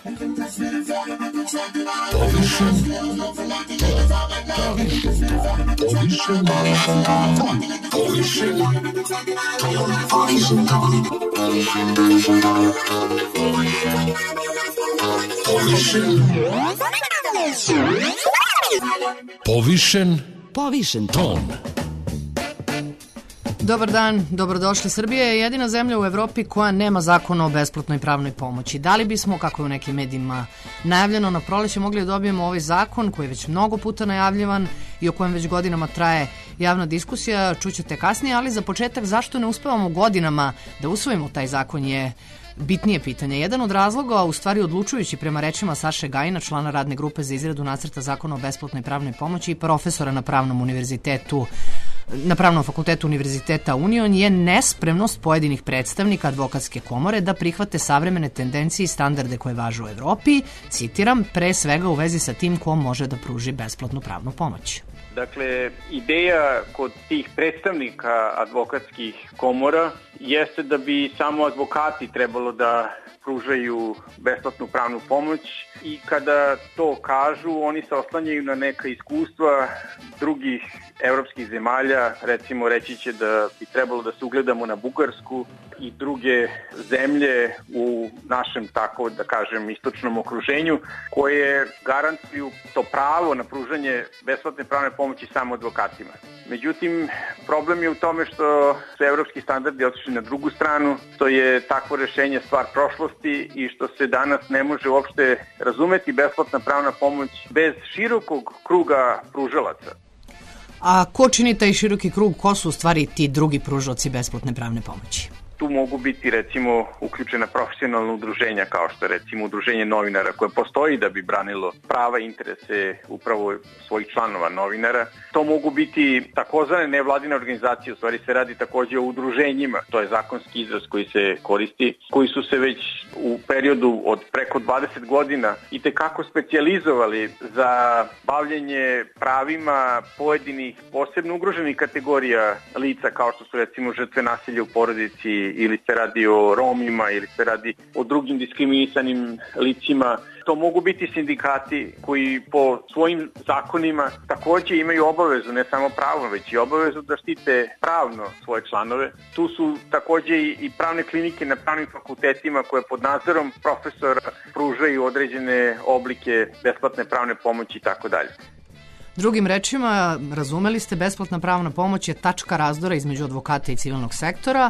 Povišen ton. Dobar dan, dobrodošli. Srbija je jedina zemlja u Evropi koja nema zakona o besplatnoj pravnoj pomoći. Da li bismo, kako je u nekim medijima najavljeno, na proleće mogli da dobijemo ovaj zakon koji je već mnogo puta najavljivan i o kojem već godinama traje javna diskusija, čućete kasnije, ali za početak zašto ne uspevamo godinama da usvojimo taj zakon je bitnije pitanje. Jedan od razloga, u stvari odlučujući prema rečima Saše Gajina, člana radne grupe za izradu nacrta zakona o besplatnoj pravnoj pomoći i profesora na Pravnom fakultetu Univerziteta Union, je nespremnost pojedinih predstavnika advokatske komore da prihvate savremene tendencije i standarde koje važe u Evropi, citiram, pre svega u vezi sa tim ko može da pruži besplatnu pravnu pomoć. Dakle, ideja kod tih predstavnika advokatskih komora jeste da bi samo advokati trebalo da pružaju besplatnu pravnu pomoć i kada to kažu, oni se oslanjaju na neka iskustva drugih evropskih zemalja. Recimo, reći će da bi trebalo da se ugledamo na Bugarsku i druge zemlje u našem, tako da kažem, istočnom okruženju, koje garantuju to pravo na pružanje besplatne pravne pomoći samo advokatima. Međutim, problem je u tome što su evropski standardi otišli na drugu stranu, što je takvo rešenje stvar prošlosti i što se danas ne može uopšte razumeti besplatna pravna pomoć bez širokog kruga pružalaca. A ko čini taj široki krug? Ko su u stvari ti drugi pružaoci besplatne pravne pomoći? Tu mogu biti recimo uključena profesionalna udruženja kao što je recimo udruženje novinara koje postoji da bi branilo prava i interese upravo svojih članova novinara. To mogu biti takozvane nevladine organizacije, u stvari se radi takođe o udruženjima, to je zakonski izraz koji se koristi, koji su se već u periodu od preko 20 godina itekako specijalizovali za bavljenje pravima pojedinih posebno ugroženih kategorija lica kao što su recimo žrtve nasilja u porodici, ili se radi o Romima, ili se radi o drugim diskriminisanim licima. To mogu biti sindikati koji po svojim zakonima takođe imaju obavezu, ne samo pravo, već i obavezu da štite pravno svoje članove. Tu su takođe i pravne klinike na pravnim fakultetima koje pod nadzorom profesora pružaju određene oblike besplatne pravne pomoći i tako dalje. Drugim rečima, razumeli ste, besplatna pravna pomoć je tačka razdora između advokata i civilnog sektora,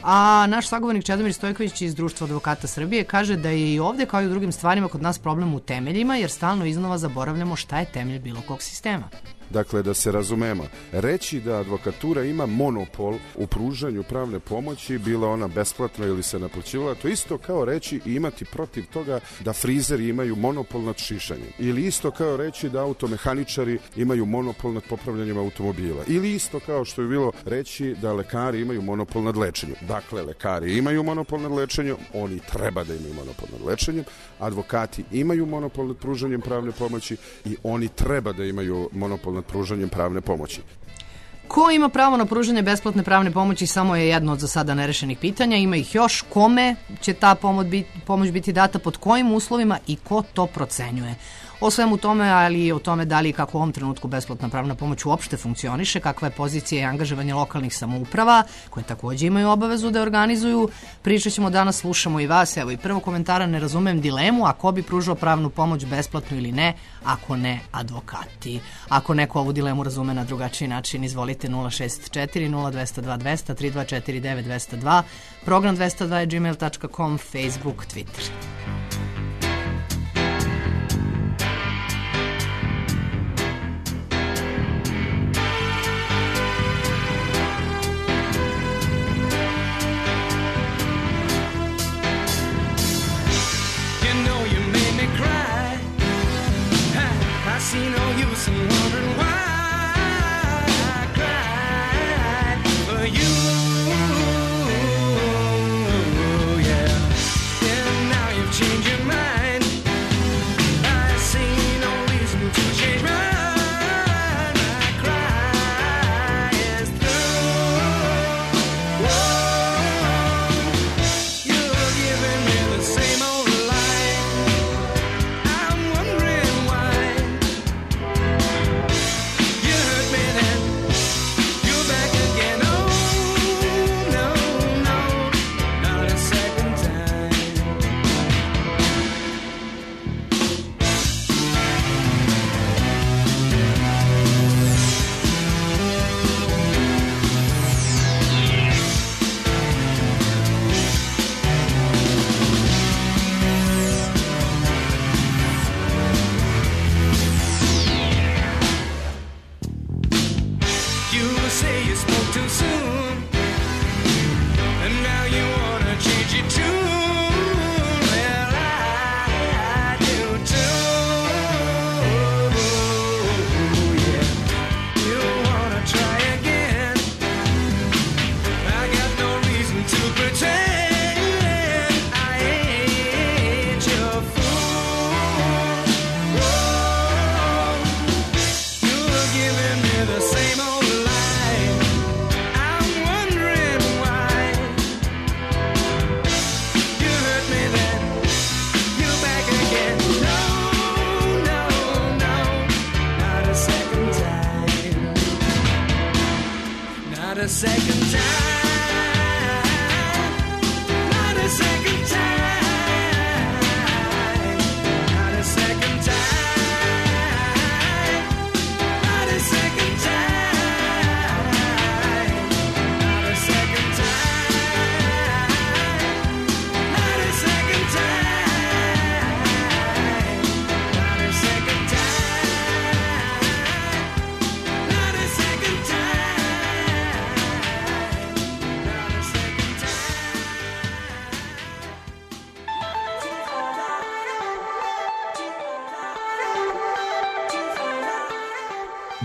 a naš sagovornik Čedomir Stojković iz Društva advokata Srbije kaže da je i ovde, kao i u drugim stvarima, kod nas problem u temeljima, jer stalno iznova zaboravljamo šta je temelj bilo kog sistema. Dakle, da se razumemo, reći da advokatura ima monopol u pružanju pravne pomoći, bila ona besplatna ili se naplaćivala, to isto kao reći i imati protiv toga da frizeri imaju monopol nad šišanjem. Ili isto kao reći da automehaničari imaju monopol nad popravljanjem automobila. Ili isto kao što je bilo reći da lekari imaju monopol nad lečenjem. Dakle, lekari imaju monopol nad lečenjem, oni treba da imaju monopol nad lečenjem, advokati imaju monopol nad pružanjem pravne pomoći i oni treba da imaju monopol nad pružanjem pravne pomoći. Ko ima pravo na pružanje besplatne pravne pomoći samo je jedno od za sada nerešenih pitanja. Ima ih još. Kome će ta pomoć biti data, pod kojim uslovima i ko to procenjuje? O svemu tome, ali i o tome da li i kako u ovom trenutku besplatna pravna pomoć uopšte funkcioniše, kakva je pozicija i angažovanje lokalnih samouprava, koje takođe imaju obavezu da organizuju. Pričat ćemo danas, slušamo i vas. Evo i prvo komentara, ne razumem dilemu, a ko bi pružao pravnu pomoć besplatno ili ne, ako ne advokati. Ako neko ovu dilemu razume na drugačiji način, izvolite 064 0202 200 3249 202, program 202 gmail.com, Facebook, Twitter. See no use in wondering why I cried for you, yeah. And now you've changed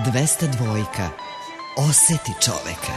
202. Oseti čoveka.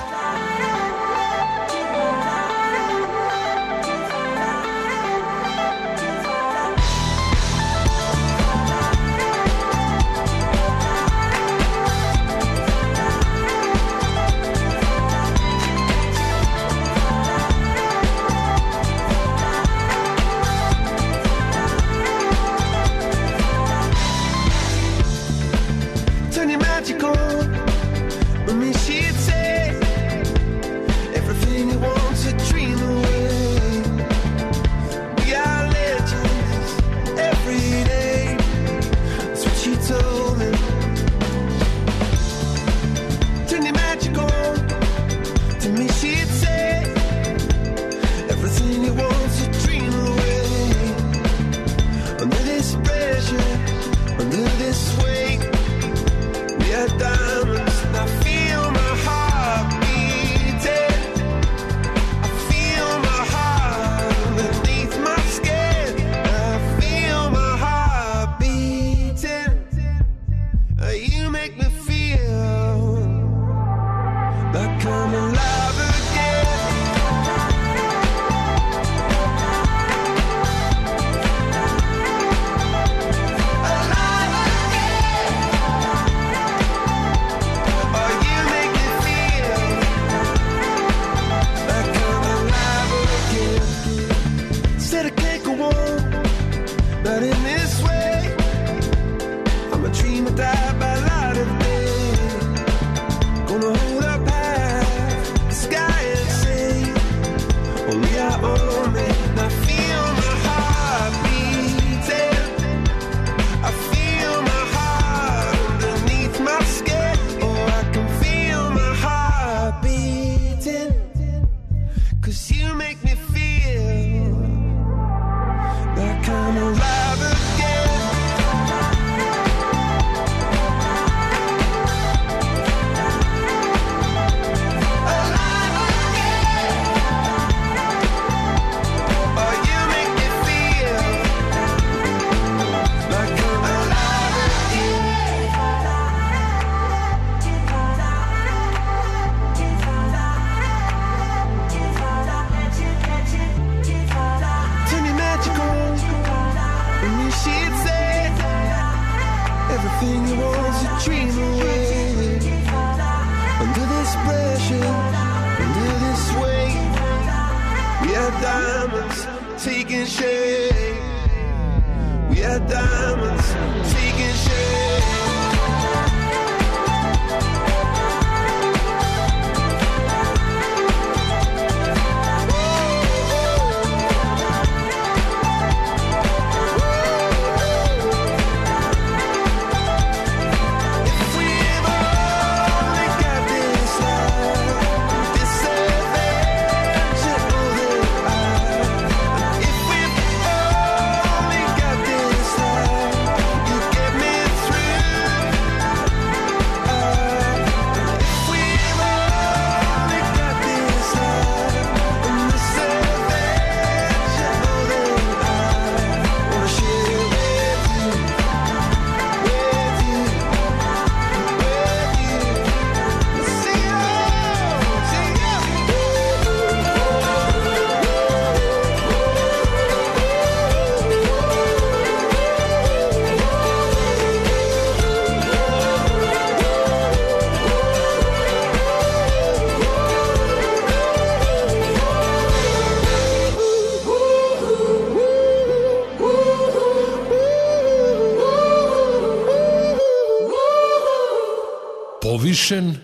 Povišen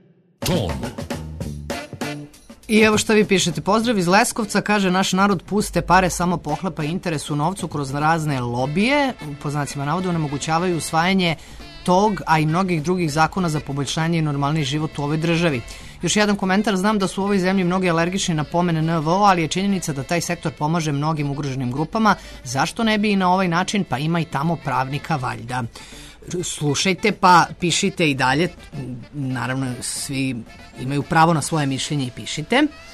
ton. I evo šta vi pišete. Pozdrav iz Leskovca, kaže naš narod puste pare samo pohlepa interes u novcu kroz razne lobije, po znacima navoda onemogućavaju usvajanje tog, a i mnogih drugih zakona za poboljšanje i normalni život u ovoj državi. Još jedan komentar, znam da su u ovoj zemlji mnogi alergični na pomene NVO, ali je činjenica da taj sektor pomaže mnogim ugroženim grupama. Zašto ne bi i na ovaj način, pa ima i tamo pravnika valjda. Slušajte pa pišite i dalje, naravno svi imaju pravo na svoje mišljenje i pišite.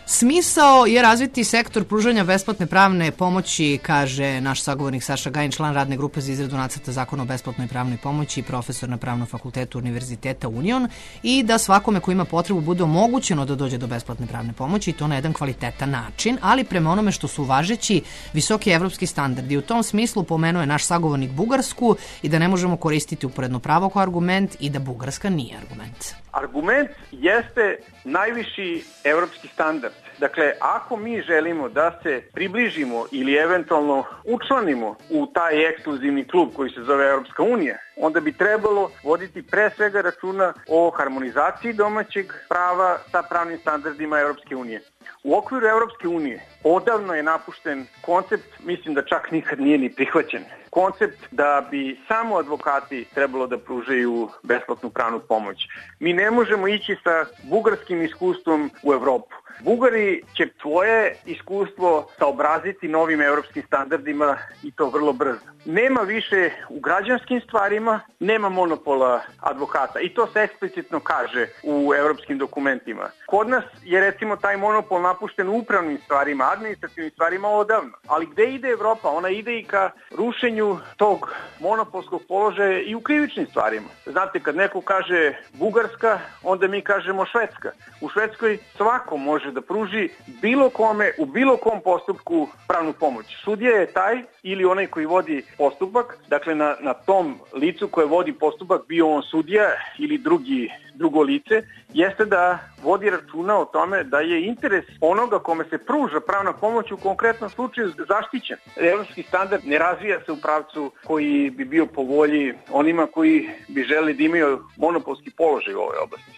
Smisao je razviti sektor pružanja besplatne pravne pomoći, kaže naš sagovornik Saša Gajin, član radne grupe za izradu nacrta zakona o besplatnoj pravnoj pomoći i profesor na Pravnom fakultetu Univerziteta Union, i da svakome ko ima potrebu bude omogućeno da dođe do besplatne pravne pomoći, i to na jedan kvalitetan način, ali prema onome što su važeći visoki evropski standardi. U tom smislu pomenuo je naš sagovornik Bugarsku i da ne možemo koristiti uporedno pravo kao argument i da Bugarska nije argument. Argument jeste najviši evropski standard. Dakle, ako mi želimo da se približimo ili eventualno učlanimo u taj ekskluzivni klub koji se zove Evropska unija, onda bi trebalo voditi pre svega računa o harmonizaciji domaćeg prava sa pravnim standardima Evropske unije. U okviru Evropske unije odavno je napušten koncept, mislim da čak nikad nije ni prihvaćen, koncept da bi samo advokati trebalo da pružaju besplatnu pravnu pomoć. Mi ne možemo ići sa bugarskim iskustvom u Evropu. Bugari će tvoje iskustvo saobraziti novim evropskim standardima i to vrlo brzo. Nema više u građanskim stvarima, nema monopola advokata i to se eksplicitno kaže u evropskim dokumentima. Kod nas je recimo taj monopol napušten u upravnim stvarima, administrativnim stvarima odavno. Ali gde ide Evropa? Ona ide i ka rušenju tog monopolskog položaja i u krivičnim stvarima. Znate, kad neko kaže Bugarska, onda mi kažemo Švedska. U Švedskoj svako može da pruži bilo kome u bilo kom postupku pravnu pomoć. Sudija je taj ili onaj koji vodi postupak, dakle na tom licu koje vodi postupak, bio on sudija ili drugo lice, jeste da vodi računa o tome da je interes onoga kome se pruža pravna pomoć u konkretnom slučaju zaštićen. Evropski standard ne razvija se u pravcu koji bi bio po volji onima koji bi želeli da imaju monopolski položaj u ovoj oblasti.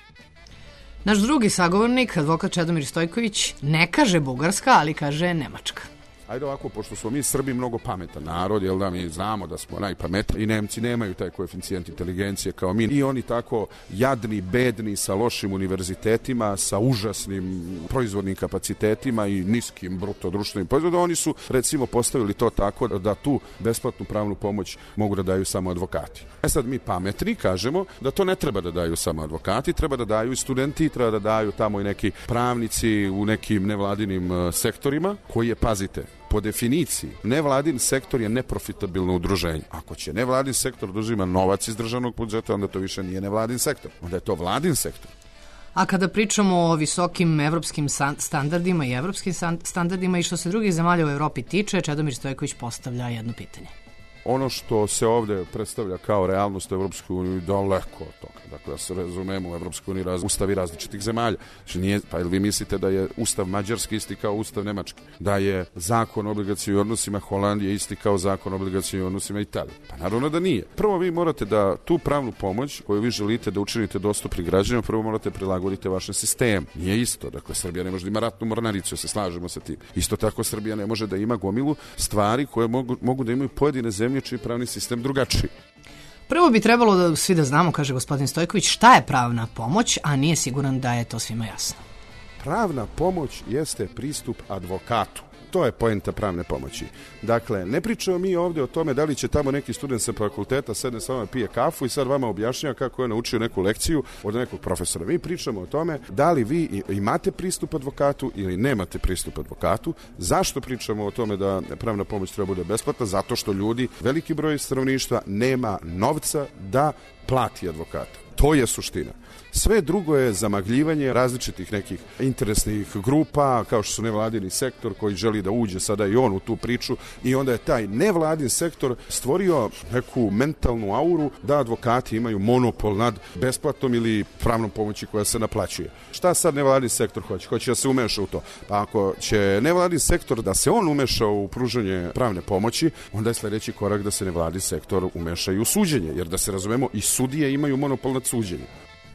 Naš drugi sagovornik, advokat Čedomir Stojković, ne kaže Bugarska, ali kaže Nemačka. Ajde ovako, pošto smo mi Srbi mnogo pametan narod, jel da, mi znamo da smo najpametniji, i Nemci nemaju taj koeficijent inteligencije kao mi, i oni tako jadni, bedni, sa lošim univerzitetima, sa užasnim proizvodnim kapacitetima i niskim bruto društvenim proizvodom, oni su recimo postavili to tako da tu besplatnu pravnu pomoć mogu da daju samo advokati. Sad mi pametni kažemo da to ne treba da daju samo advokati, treba da daju i studenti, treba da daju tamo i neki pravnici u nekim nevladinim sektorima, koji je, pazite, po definiciji, nevladin sektor je neprofitabilno udruženje. Ako će nevladin sektor da uzima novac iz državnog budžeta, onda to više nije nevladin sektor. Onda je to vladin sektor. A kada pričamo o visokim evropskim standardima i evropskim standardima i što se drugih zemalja u Evropi tiče, Čedomir Stojković postavlja jedno pitanje. Ono što se ovde predstavlja kao realnost u Evropskoj uniji daleko od toga. Dakle, da se razumemo, u Evropskoj uniji ustavi različitih zemalja. Znači nije, pa ili vi mislite da je ustav mađarski isti kao ustav nemački? Da je zakon o obligacijnim odnosima Holandije isti kao zakon o obligacijnim odnosima Italije? Pa naravno da nije. Prvo vi morate da tu pravnu pomoć koju vi želite da učinite dostupni građanima, prvo morate prilagoditi vašem sistemu. Nije isto. Dakle, Srbija ne može da ima ratnu mornaricu, se slažemo sa tim. Isto tako Srbija ne može da ima gomilu stvari koje mogu da imaju pojedine zemlje čiji pravni sistem drugačiji. Prvo bi trebalo da svi da znamo, kaže gospodin Stojković, šta je pravna pomoć, a nije siguran da je to svima jasno. Pravna pomoć jeste pristup advokatu. To je poenta pravne pomoći. Dakle, ne pričamo mi ovde o tome da li će tamo neki student sa fakulteta sedne s vama, pije kafu i sad vama objašnjava kako je naučio neku lekciju od nekog profesora. Mi pričamo o tome da li vi imate pristup advokatu ili nemate pristup advokatu. Zašto pričamo o tome da pravna pomoć treba bude besplatna? Zato što ljudi, veliki broj stanovništva, nema novca da plati advokata. To je suština. Sve drugo je zamagljivanje različitih nekih interesnih grupa, kao što su nevladini sektor koji želi da uđe sada i on u tu priču, i onda je taj nevladin sektor stvorio neku mentalnu auru da advokati imaju monopol nad besplatnom ili pravnom pomoći koja se naplaćuje. Šta sad nevladin sektor hoće? Hoće da se umeša u to. Pa ako će nevladin sektor da se on umeša u pružanje pravne pomoći, onda je sledeći korak da se nevladin sektor umeša i u suđenje, jer da se razumemo, i sudije imaju monopol nad suđenjem.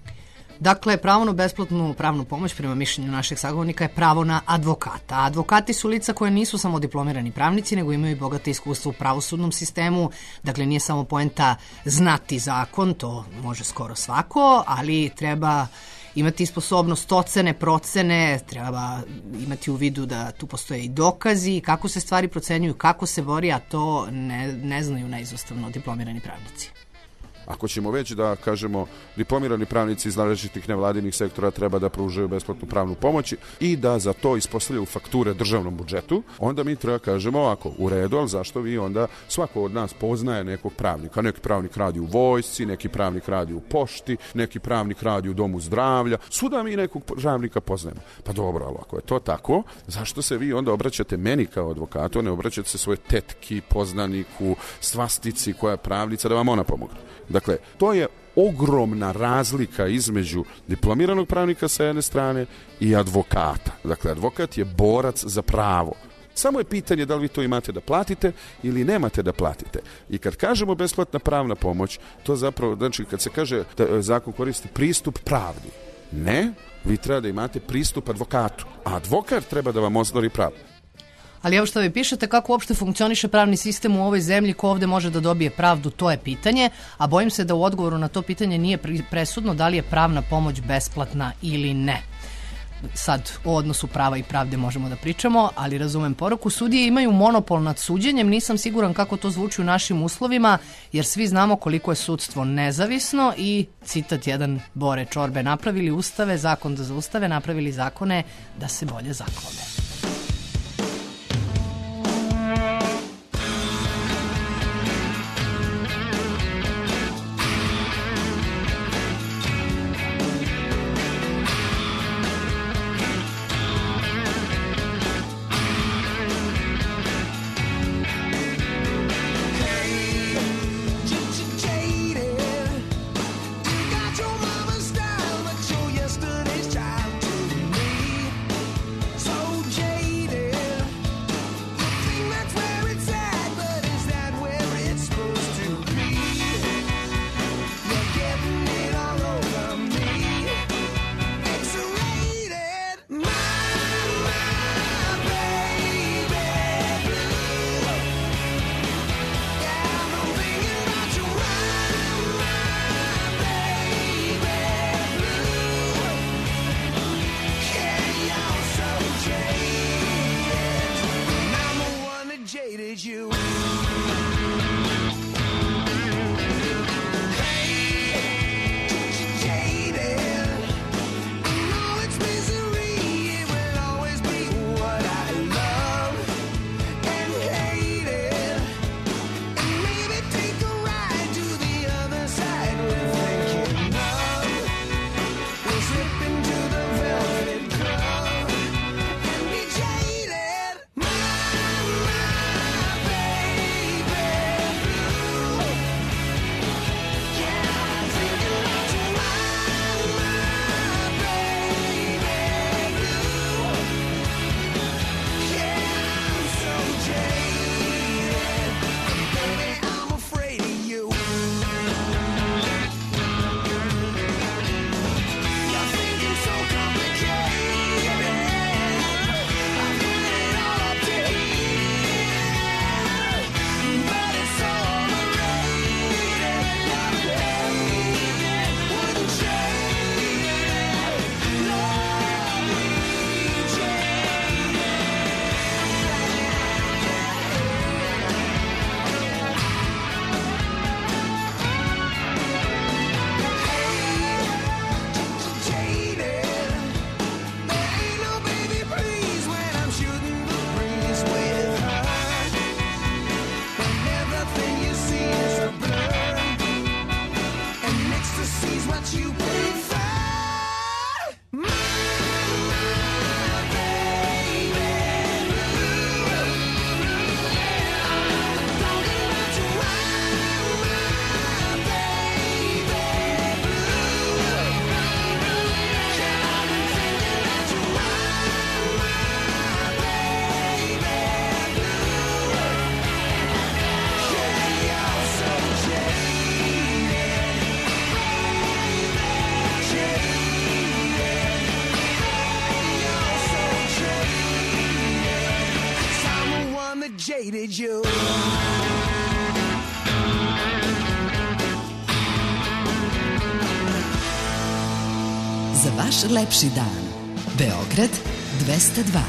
Dakle, pravo na besplatnu pravnu pomoć prema mišljenju našeg sagovornika je pravo na advokata. A advokati su lica koje nisu samo diplomirani pravnici, nego imaju i bogate iskustvo u pravosudnom sistemu. Dakle, nije samo poenta znati zakon, to može skoro svako, ali treba imati sposobnost ocene, procene, treba imati u vidu da tu postoje i dokazi, kako se stvari procenjuju, kako se bori, a to ne znaju neizostavno diplomirani pravnici. Ako ćemo već da kažemo diplomirani pravnici iz različitih nevladinih sektora treba da pružaju besplatnu pravnu pomoć i da za to ispostavljaju fakture državnom budžetu, onda mi treba kažemo ovako, u redu, ali zašto vi onda, svako od nas poznaje nekog pravnika, neki pravnik radi u vojsci, neki pravnik radi u pošti, neki pravnik radi u domu zdravlja, svuda mi nekog pravnika poznajemo. Pa dobro, ali ako je to tako, zašto se vi onda obraćate meni kao advokatu, ne obraćate se svoje tetki, poznaniku, svastici koja je pravnica da vam ona pomogne. Dakle, to je ogromna razlika između diplomiranog pravnika sa jedne strane i advokata. Dakle, advokat je borac za pravo. Samo je pitanje da li vi to imate da platite ili nemate da platite. I kad kažemo besplatna pravna pomoć, to zapravo, znači kad se kaže da zakon koristi pristup pravdi, ne, vi treba da imate pristup advokatu, a advokat treba da vam ostvari pravdu. Ali evo što vi pišete, kako uopšte funkcioniše pravni sistem u ovoj zemlji, ko ovde može da dobije pravdu, to je pitanje, a bojim se da u odgovoru na to pitanje nije presudno da li je pravna pomoć besplatna ili ne. Sad, o odnosu prava i pravde možemo da pričamo, ali razumem poruku. Sudije imaju monopol nad suđenjem, nisam siguran kako to zvuči u našim uslovima, jer svi znamo koliko je sudstvo nezavisno i, citat jedan Bore Čorbe, napravili ustave, zakon da zaustave, napravili zakone da se bolje zaklone. Jaded you. Za vaš lepši dan. Beograd 202.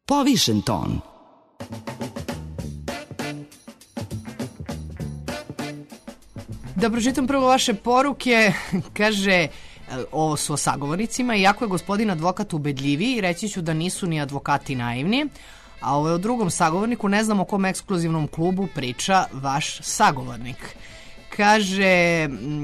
Povišen ton. Da pročitam prvo vaše poruke, kaže, ovo su o sagovornicima, iako je gospodin advokat ubedljiviji, reći ću da nisu ni advokati naivni, a ovo je o drugom sagovorniku, ne znam o kom ekskluzivnom klubu priča vaš sagovornik. Kaže,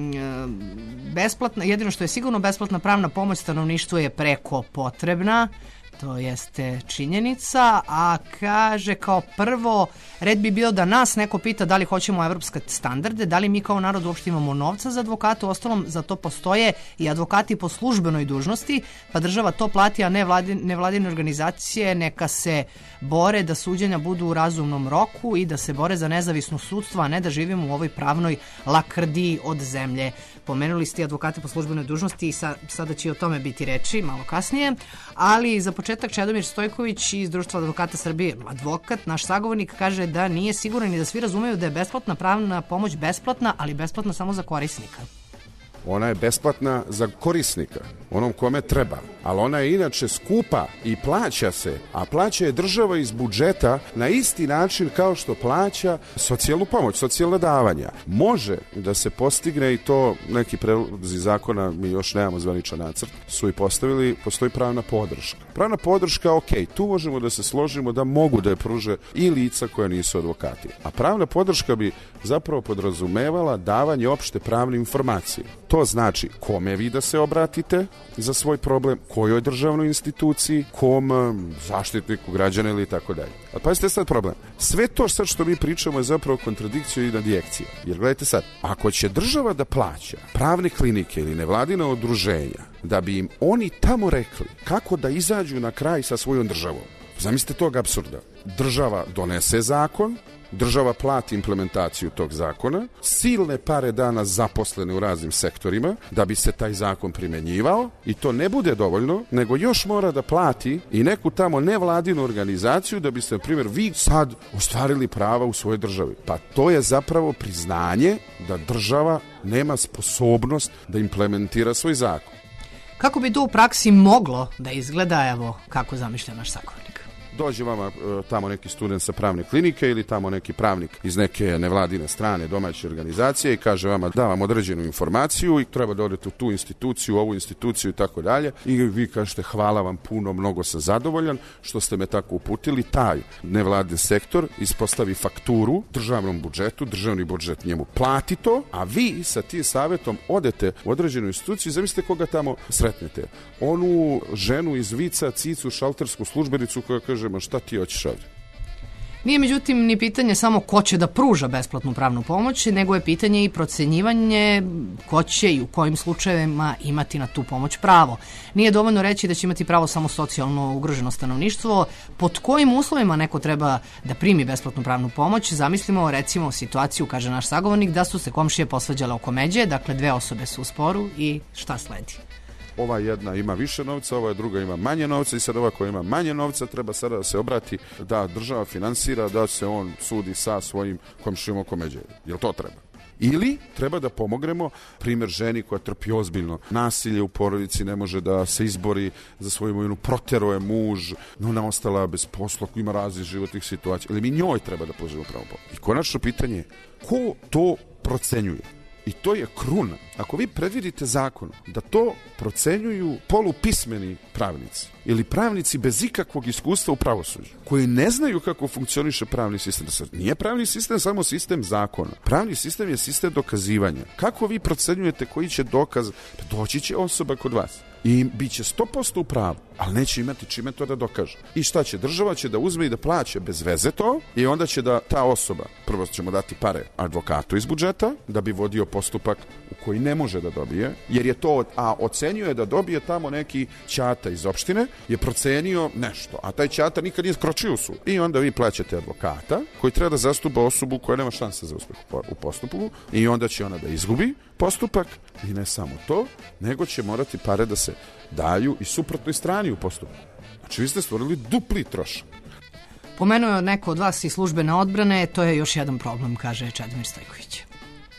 besplatna, jedino što je sigurno, besplatna pravna pomoć stanovništvu je preko potrebna, to jeste činjenica, a kaže kao prvo, red bi bio da nas neko pita da li hoćemo evropske standarde, da li mi kao narod uopšte imamo novca za advokate, ostalom za to postoje i advokati po službenoj dužnosti, pa država to plati, a nevladine organizacije neka se bore da suđenja budu u razumnom roku i da se bore za nezavisno sudstvo, a ne da živimo u ovoj pravnoj lakrdiji od zemlje. Pomenuli ste advokate po službenoj dužnosti i sada će o tome biti reči malo kasnije, ali za početak Čedomir Stojković iz Društva advokata Srbije, advokat, naš sagovornik, kaže da nije siguran i da svi razumeju da je besplatna pravna pomoć besplatna, ali besplatna samo za korisnika. Ona je besplatna za korisnika, onom kome treba, ali ona je inače skupa i plaća se, a plaća je država iz budžeta na isti način kao što plaća socijalnu pomoć, socijalna davanja. Može da se postigne i to neki predlozi zakona, mi još nemamo zvaničan nacrt, su i postavili, postoji pravna podrška. Pravna podrška, ok, tu možemo da se složimo da mogu da je pruže i lica koja nisu advokati. A pravna podrška bi zapravo podrazumevala davanje opšte pravne informacije. To znači kome vi da se obratite za svoj problem, kojoj državnoj instituciji, kom zaštitniku građana ili tako dalje. A pazite sad problem. Sve to sad što mi pričamo je zapravo kontradikcija i nadijekcija. Jer gledajte sad, ako će država da plaća pravne klinike ili nevladina udruženja da bi im oni tamo rekli kako da izađu na kraj sa svojom državom, zamislite tog apsurda. Država donese zakon, država plati implementaciju tog zakona, silne pare dana zaposlene u raznim sektorima da bi se taj zakon primenjivao i to ne bude dovoljno, nego još mora da plati i neku tamo nevladinu organizaciju da biste, na primjer, vi sad ostvarili prava u svojoj državi. Pa to je zapravo priznanje da država nema sposobnost da implementira svoj zakon. Kako bi to u praksi moglo da izgleda, evo kako zamišlja naš sagovornik? Dođe vama tamo neki student sa pravne klinike ili tamo neki pravnik iz neke nevladine strane domaće organizacije i kaže vama da vam određenu informaciju i treba da odete u tu instituciju, ovu instituciju i tako dalje i vi kažete hvala vam puno, mnogo sam zadovoljan što ste me tako uputili. Taj nevladin sektor ispostavi fakturu državnom budžetu, državni budžet njemu plati to, a vi sa tim savjetom odete u određenu instituciju i zamislite koga tamo sretnete. Onu ženu iz Vica, cicu, šaltersku službenicu koja kaže ma šta ti hoćeš ovdje? Nije međutim ni pitanje samo ko će da pruža besplatnu pravnu pomoć, nego je pitanje i procenjivanje ko će i u kojim slučajevima imati na tu pomoć pravo. Nije dovoljno reći da će imati pravo samo socijalno ugroženo stanovništvo. Pod kojim uslovima neko treba da primi besplatnu pravnu pomoć? Zamislimo recimo situaciju, kaže naš sagovornik, da su se komšije posvađale oko međe, dakle dve osobe su u sporu i šta sledi? Ova jedna ima više novca, ova druga ima manje novca i sad ova koja ima manje novca treba sada da se obrati da država finansira da se on sudi sa svojim komšijom oko međe. Jel to treba? Ili treba da pomognemo, primjer ženi koja trpi ozbiljno nasilje u porodici, ne može da se izbori za svoju imovinu, protero je muž, ona ostala bez posla, ima raznih životnih situacija, ili mi njoj treba da pružimo pravu pomoć. I konačno pitanje je, ko to procenjuje? I to je kruna. Ako vi predvidite zakon da to procenjuju polupismeni pravnici ili pravnici bez ikakvog iskustva u pravosuđu, koji ne znaju kako funkcioniše pravni sistem. Nije pravni sistem samo sistem zakona. Pravni sistem je sistem dokazivanja. Kako vi procenjujete koji će dokaz? Doći će osoba kod vas i bit će 100% u pravu, ali neće imati čime to da dokaže. I šta će? Država će da uzme i da plaća bez veze to i onda će da ta osoba, prvo ćemo dati pare advokatu iz budžeta da bi vodio postupak u koji ne može da dobije, jer je to, a ocenjuje da dobije tamo neki ćata iz opštine, je procenio nešto, a taj ćata nikad nije skročio u sud. I onda vi plaćate advokata koji treba da zastupa osobu koja nema šanse za uspeh u postupku i onda će ona da izgubi postupak i ne samo to, nego će morati pare da se daju i suprotnoj strani u postupku. Znači vi ste stvorili dupli trošak. Pomenuo je neko od vas i službene odbrane, to je još jedan problem, kaže Čedomir Stojković.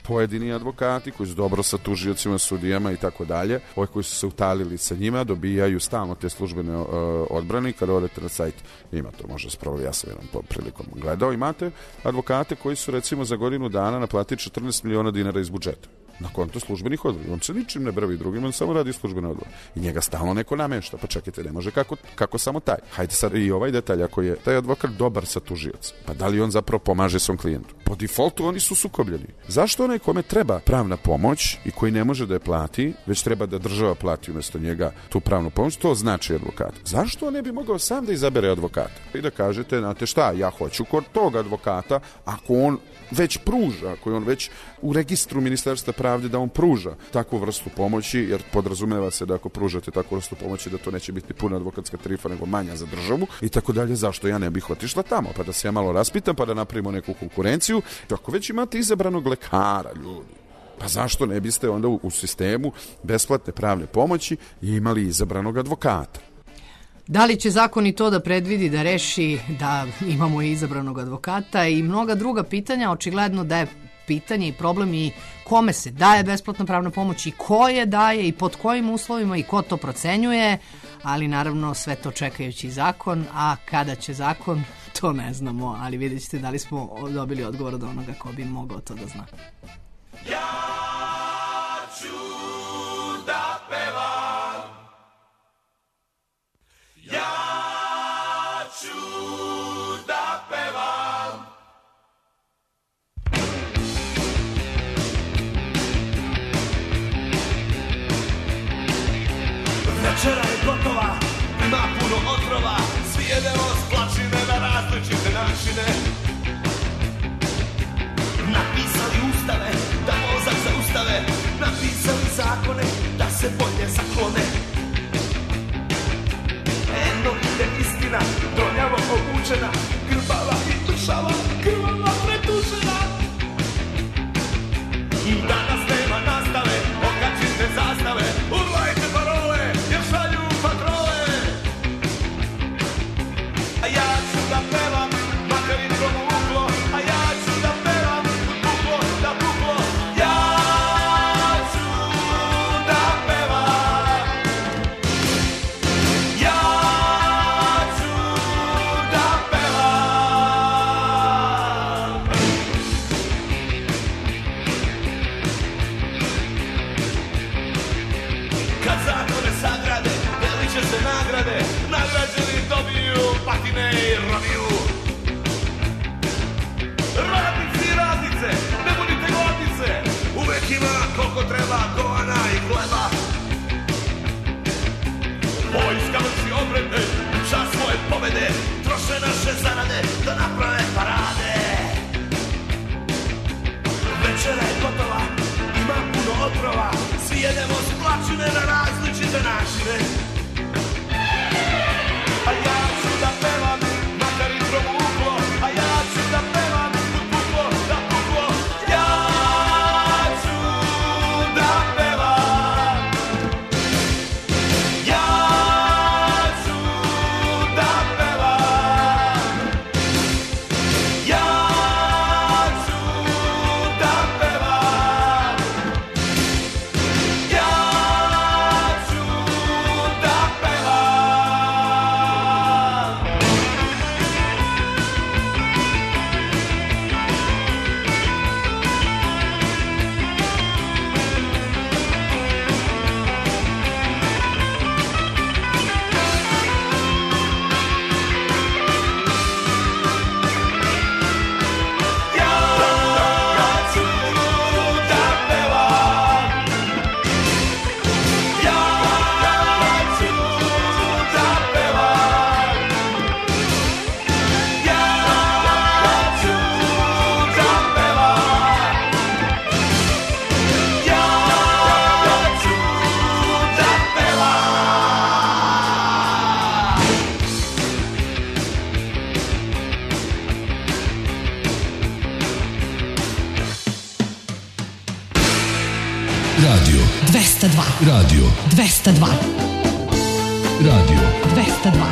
pojedini advokati koji su dobro sa tužiocima, sudijama i tako dalje, ovi koji su se utalili sa njima, dobijaju stalno te službene odbrane. Kada odete na sajt, ima to, može se provali, ja sam jednom prilikom gledao, imate advokate koji su recimo za godinu dana naplatili 14 miliona dinara iz budžeta na konto službenih odbrana. On se ničim ne bravi drugim, on samo radi službene odbrane. I njega stalno neko namešta. Pa čekajte, ne može kako samo taj. Hajde sad i ovaj detalj, ako je taj advokat dobar sa tužiocem, pa da li on zapravo pomaže svom klijentu? Po defaultu oni su sukobljeni. Zašto onaj kome treba pravna pomoć i koji ne može da je plati, već treba da država plati umjesto njega tu pravnu pomoć, to znači advokat. Zašto on ne bi mogao sam da izabere advokata? I da kažete, znate šta, ja hoću kod tog advokata, ako on već pruža, ako je on već u registru Ministarstva pravde da on pruža takvu vrstu pomoći, jer podrazumeva se da ako pružate takvu vrstu pomoći da to neće biti puna advokatska tarifa nego manja za državu i tako dalje, zašto ja ne bih otišla tamo, pa da se ja malo raspitam, pa da napravimo neku konkurenciju. Ako već imate izabranog lekara, ljudi, pa zašto ne biste onda u sistemu besplatne pravne pomoći imali izabranog advokata? Da li će zakon i to da predvidi, da reši da imamo i izabranog advokata i mnoga druga pitanja? Očigledno da je pitanje i problem i kome se daje besplatna pravna pomoć i ko je daje i pod kojim uslovima i ko to procenjuje, ali naravno sve to čekajući zakon, a kada će zakon, to ne znamo, ali vidjet ćete da li smo dobili odgovor od onoga ko bi mogao to da zna. Ja ću da pevam, ja ću da pevam. Večera je gotova, ima puno otrova, svi jedemo s plačine na različite načine. Napisali ustave, da mozak zaustave, napisali zakone, da se bolje zaklone. Eno ide istina, donjavo obučena, grbava i dušava, krvava pretužena. Danas nema nastave, okačite zastave, urlajte parole, jer šalju patrole. A ja ću da pevam, makar i to uklo, a ja ću da pevam, buklo da buklo. Ja ću da pevam, ja ću da pevam. Kad zakone sagrade, delit će se nagrade, nagrađeni dobiju patine i roviju. Radnici i radnice, ne budite gladnice, uvek ima koliko treba kovana i hleba. Vojska vrši obrede, čas svoje pobede, troše naše zarade da naprave parade. Večera je gotova, ima puno otrova, svi jedemo s plačine na različite načine. A ja ću da pevam, makar i tromuklo, a ja ću da pevam, buklo da buklo. Ja ću da pevam, ja ću da pevam, ja ću da pevam, ja ću da pevam. Radio 202. Radio 202. Radio 202.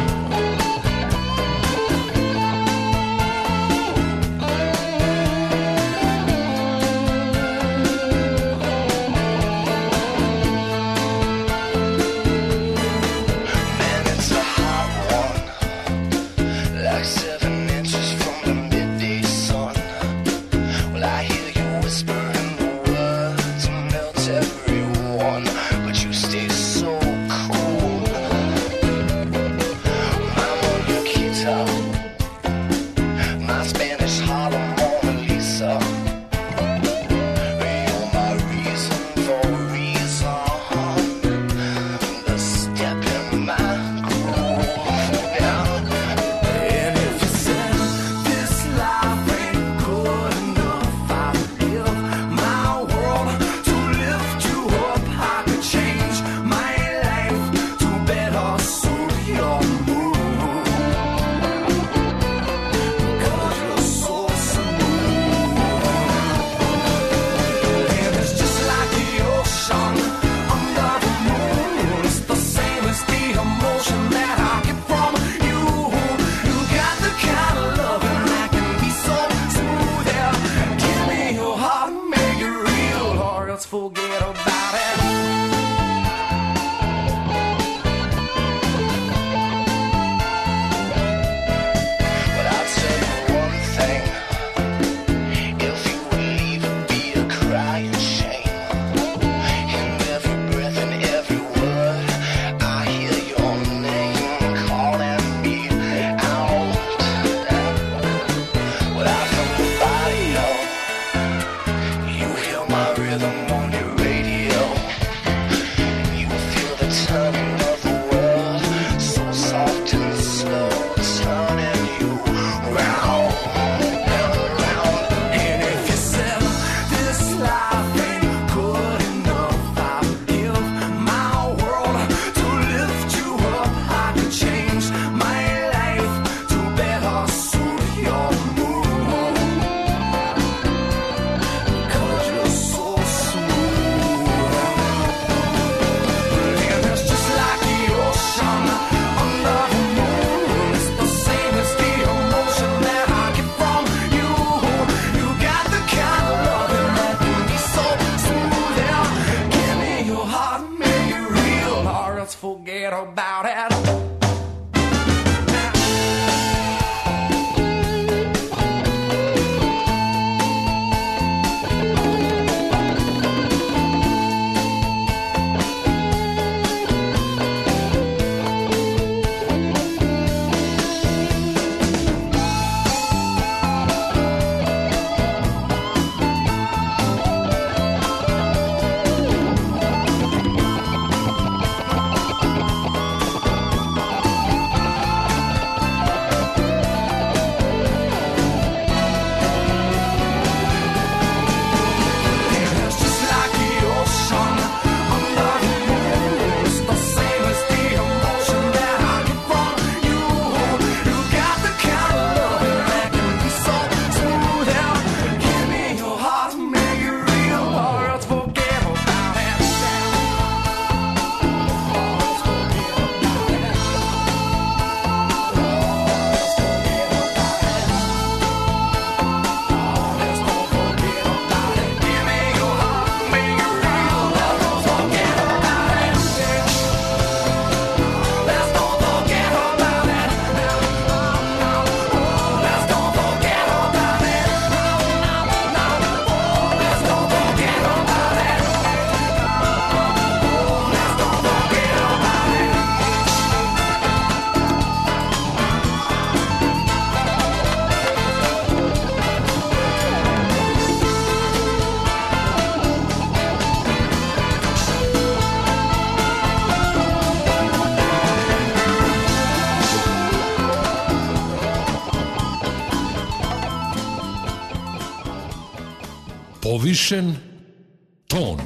Povišen ton.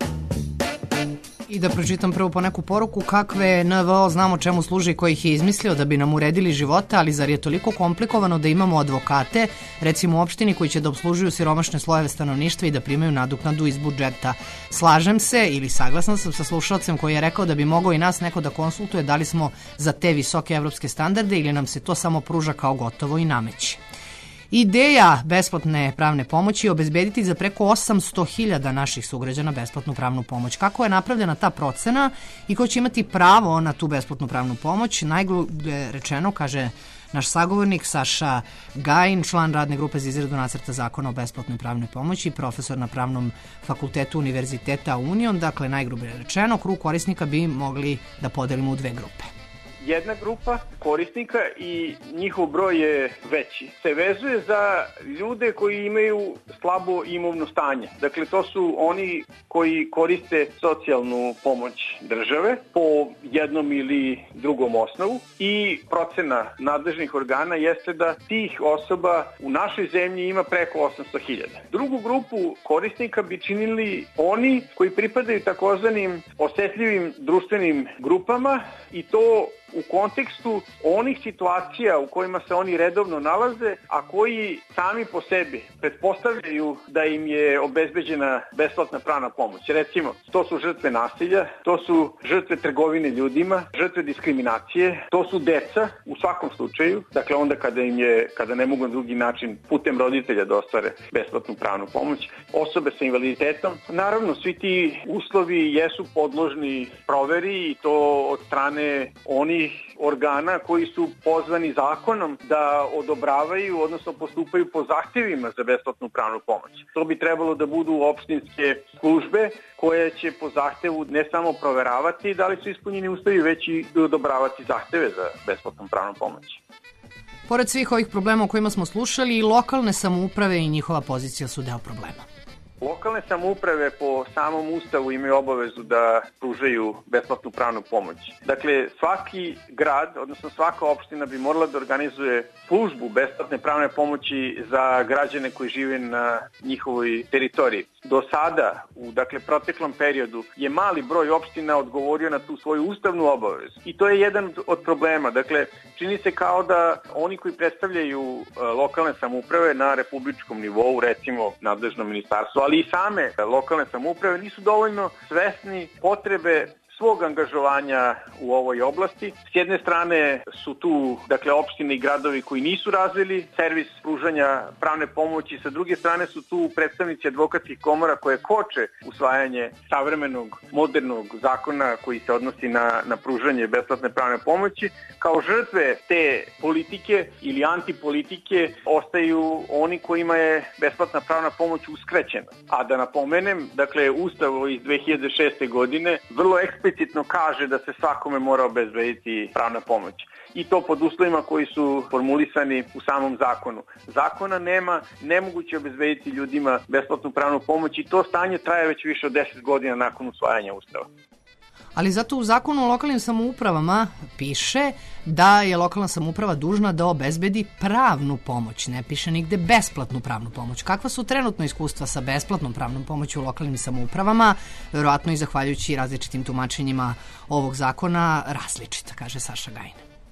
I da pročitam prvo po neku poruku, kakve NVO znamo čemu služi i ko ih je izmislio da bi nam uredili živote, ali zar je toliko komplikovano da imamo advokate, recimo u opštini, koji će da obslužuju siromašne slojeve stanovništva i da primaju nadoknadu iz budžeta. Slažem se ili saglasna sam sa slušalcem koji je rekao da bi mogao i nas neko da konsultuje da li smo za te visoke evropske standarde ili nam se to samo pruža kao gotovo i nameće. Ideja besplatne pravne pomoći je obezbediti za preko 800.000 naših sugrađana besplatnu pravnu pomoć. Kako je napravljena ta procena i ko će imati pravo na tu besplatnu pravnu pomoć? Najgrublje rečeno, kaže naš sagovornik Saša Gajin, član radne grupe za izradu nacrta zakona o besplatnoj pravnoj pomoći, profesor na Pravnom fakultetu Univerziteta Union. Dakle, najgrublje rečeno, krug korisnika bi mogli da podelimo u dve grupe. Jedna grupa korisnika i njihov broj je veći. Se vezuje za ljude koji imaju slabo imovno stanje. Dakle, to su oni koji koriste socijalnu pomoć države po jednom ili drugom osnovu i procena nadležnih organa jeste da tih osoba u našoj zemlji ima preko 800.000. Drugu grupu korisnika bi činili oni koji pripadaju takozvanim osetljivim društvenim grupama i to u kontekstu onih situacija u kojima se oni redovno nalaze, a koji sami po sebi pretpostavljaju da im je obezbeđena besplatna pravna pomoć. Recimo, to su žrtve nasilja, to su žrtve trgovine ljudima, žrtve diskriminacije, to su deca u svakom slučaju, dakle onda kada ne mogu na drugi način putem roditelja da ostvare besplatnu pravnu pomoć, osobe sa invaliditetom. Naravno, svi ti uslovi jesu podložni proveri i to od strane onih organa koji su pozvani zakonom da odobravaju, odnosno postupaju po zahtjevima za besplatnu pravnu pomoć. To bi trebalo da budu opštinske službe koje će po zahtevu ne samo proveravati da li su ispunjeni uslovi, već i odobravati zahteve za besplatnu pravnu pomoć. Pored svih ovih problema o kojima smo slušali, i lokalne samouprave i njihova pozicija su deo problema. Lokalne samouprave po samom Ustavu imaju obavezu da pružaju besplatnu pravnu pomoć. Dakle, svaki grad, odnosno svaka opština bi morala da organizuje službu besplatne pravne pomoći za građane koji žive na njihovoj teritoriji. Do sada, u proteklom periodu, je mali broj opština odgovorio na tu svoju ustavnu obavezu. I to je jedan od problema. Dakle, čini se kao da oni koji predstavljaju lokalne samouprave na republičkom nivou, recimo nadležno ministarstvo, ali i same lokalne samouprave nisu dovoljno svesni potrebe svog angažovanja u ovoj oblasti. S jedne strane su tu opštine i gradovi koji nisu razvili servis pružanja pravne pomoći, sa druge strane su tu predstavnici advokatskih komora koje koče usvajanje savremenog, modernog zakona koji se odnosi na pružanje besplatne pravne pomoći. Kao žrtve te politike ili antipolitike ostaju oni kojima je besplatna pravna pomoć uskraćena. A da napomenem, Ustav iz 2006. godine vrlo eksplicitno kaže da se svakome mora obezbediti pravna pomoć. I to pod uslovima koji su formulisani u samom zakonu. Zakona nema, nemoguće obezbediti ljudima besplatnu pravnu pomoć i to stanje traje već više od 10 godina nakon usvajanja Ustava. Ali zato u zakonu o lokalnim samoupravama piše da je lokalna samouprava dužna da obezbedi pravnu pomoć, ne piše nigde besplatnu pravnu pomoć. Kakva su trenutno iskustva sa besplatnom pravnom pomoći u lokalnim samoupravama, verovatno i zahvaljujući različitim tumačenjima ovog zakona različita, kaže Saša Gajin.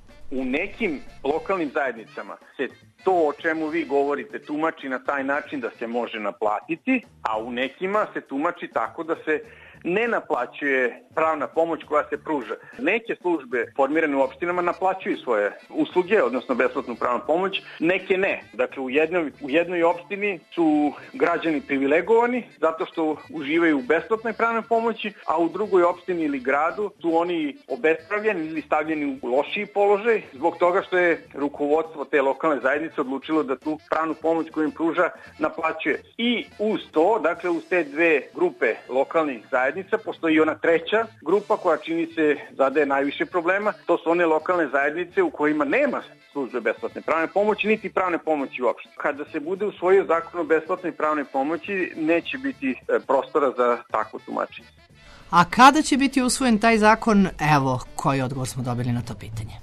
U nekim lokalnim zajednicama se to o čemu vi govorite tumači na taj način da se može naplatiti, a u nekima se tumači tako da se ne naplaćuje pravna pomoć koja se pruža. Neke službe formirane u opštinama naplaćuju svoje usluge, odnosno besplatnu pravnu pomoć, neke ne. Dakle, u jednoj opštini su građani privilegovani zato što uživaju u besplatnoj pravnoj pomoći, a u drugoj opštini ili gradu su oni obespravljeni ili stavljeni u lošiji položaj zbog toga što je rukovodstvo te lokalne zajednice odlučilo da tu pravnu pomoć koju im pruža naplaćuje. I uz to, uz te dve grupe lokalnih zajednica, postoji ona treća grupa koja čini se zadaje najviše problema. To su one lokalne zajednice u kojima nema službe besplatne pravne pomoći, niti pravne pomoći uopšte. Kada se bude usvojio zakon o besplatnoj pravnoj pomoći, neće biti prostora za takvo tumačenje. A kada će biti usvojen taj zakon? Evo, koji odgovor smo dobili na to pitanje.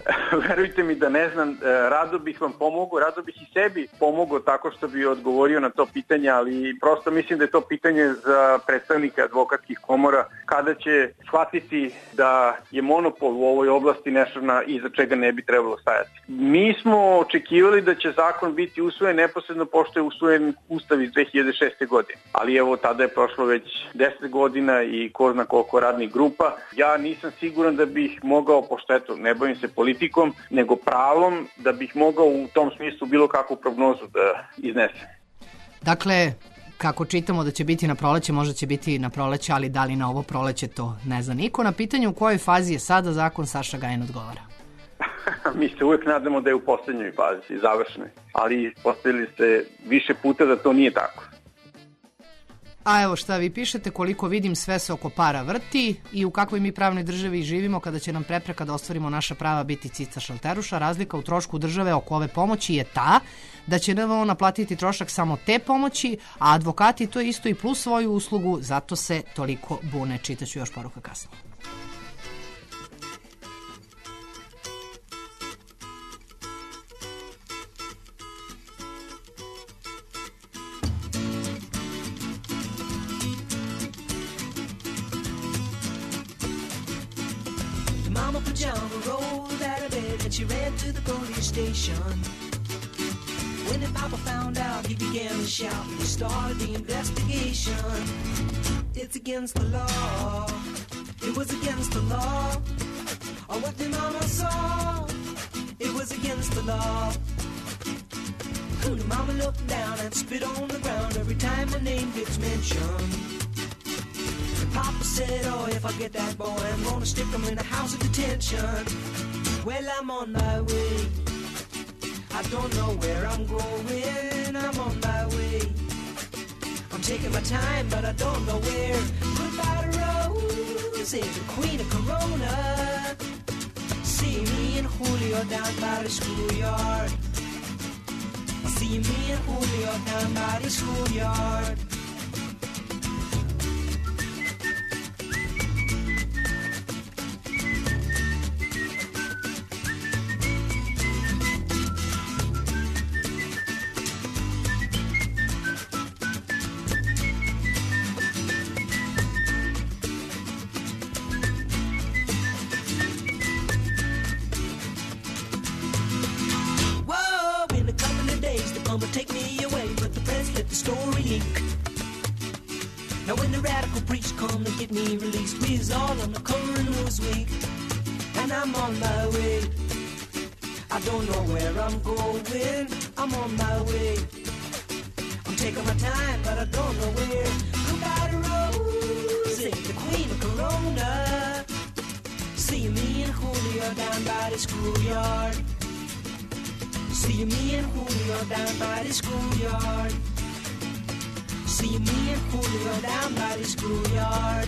Verujte mi da ne znam, rado bih vam pomogao, rado bih i sebi pomogao tako što bi odgovorio na to pitanje, ali prosto mislim da je to pitanje za predstavnike advokatskih komora kada će shvatiti da je monopol u ovoj oblasti nešto iza čega ne bi trebalo stajati. Mi smo očekivali da će zakon biti usvojen neposredno pošto je usvojen Ustav iz 2006. godine, ali evo tada je prošlo već 10 godina i ko zna koliko radnih grupa. Ja nisam siguran da bih mogao, pošto eto, ne bavim se politikom, nego pravom, da bih mogao u tom smislu bilo kakvu prognozu da iznesem. Dakle, kako čitamo da će biti na proleće, možda će biti na proleće, ali da li na ovo proleće to ne zna niko. Na pitanju u kojoj fazi je sada zakon, Saša Gajin odgovara. Mi se uvek nadamo da je u poslednjoj fazi, završnoj, ali postavili ste više puta da to nije tako. A evo šta vi pišete, koliko vidim sve se oko para vrti i u kakvoj mi pravnoj državi živimo kada će nam prepreka da ostvarimo naša prava biti cica šalteruša. Razlika u trošku države oko ove pomoći je ta da će NVO naplatiti trošak samo te pomoći, a advokati to isto i plus svoju uslugu, zato se toliko bune. Čitaću još poruka kasnije. Pajama rolled out of bed and she ran to the police station. When the papa found out, he began to shout and he started the investigation. It's against the law. It was against the law. Or what the mama saw. It was against the law. The mama looked down and spit on the ground every time my name gets mentioned. Papa said, oh, if I get that boy, I'm gonna stick him in a house of detention. Well, I'm on my way. I don't know where I'm going. I'm on my way. I'm taking my time, but I don't know where. Goodbye to Rose, the queen of Corona. See me and Julio down by the schoolyard. See me and Julio down by the schoolyard. Take me away, but the press let the story leak. Now when the radical preach come to get me released, we's all on the cover of Newsweek. And I'm on my way. I don't know where I'm going. I'm on my way. I'm taking my time, but I don't know where. Goodbye to Rose, the queen of Corona. See me and Julio down by the schoolyard. See me and Julio down by the schoolyard. See me and Julio down by the schoolyard.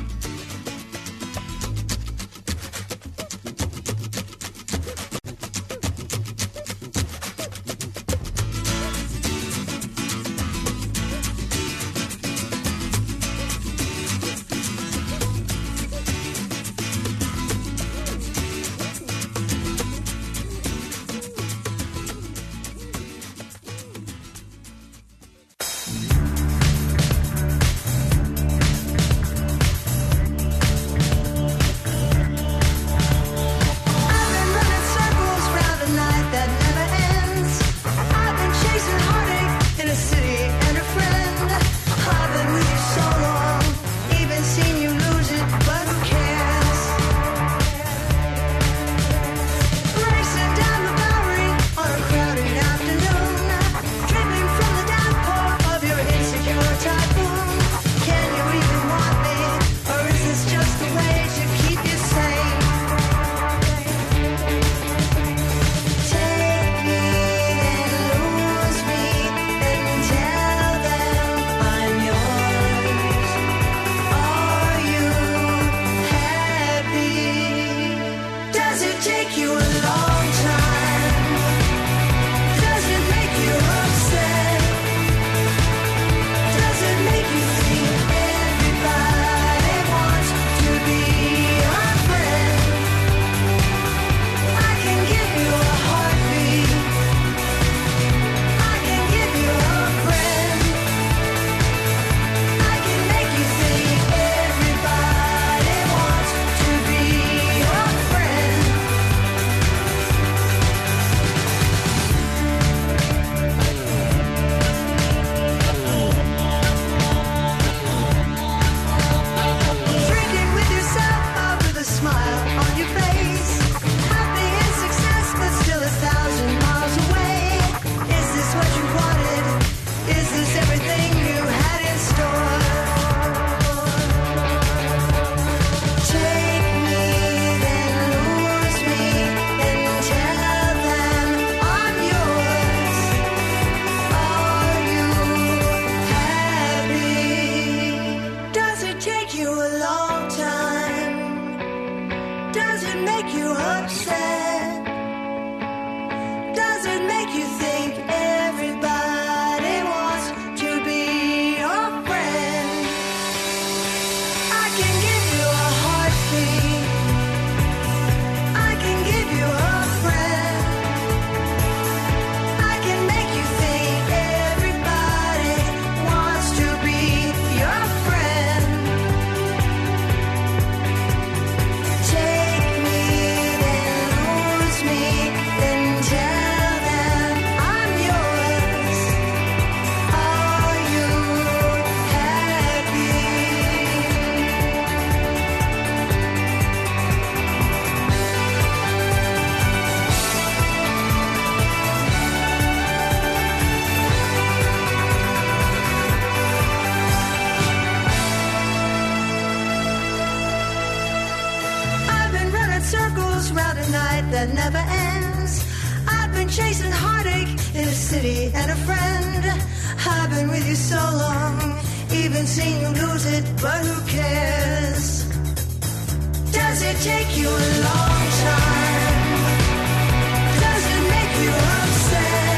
that never ends. I've been chasing heartache in a city and a friend. I've been with you so long, even seen you lose it, but who cares? Does it take you a long time? Does it make you upset?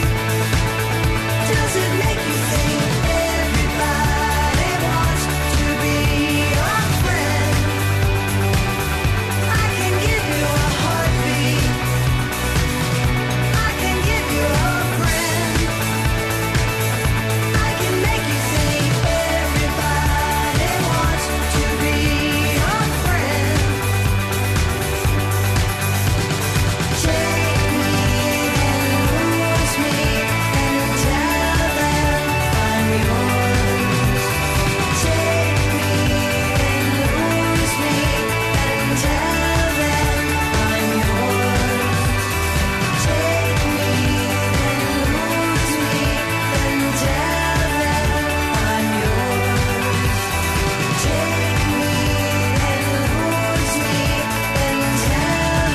Does it make you think everybody wants to be your friend? I can give you a heartbeat. I can give you a friend. I can make you think everybody wants to be your friend. Take me and lose me and tell them I'm yours. Take me and lose me and tell them I'm yours. Take me and lose me and tell them I'm yours. Take me and lose me and tell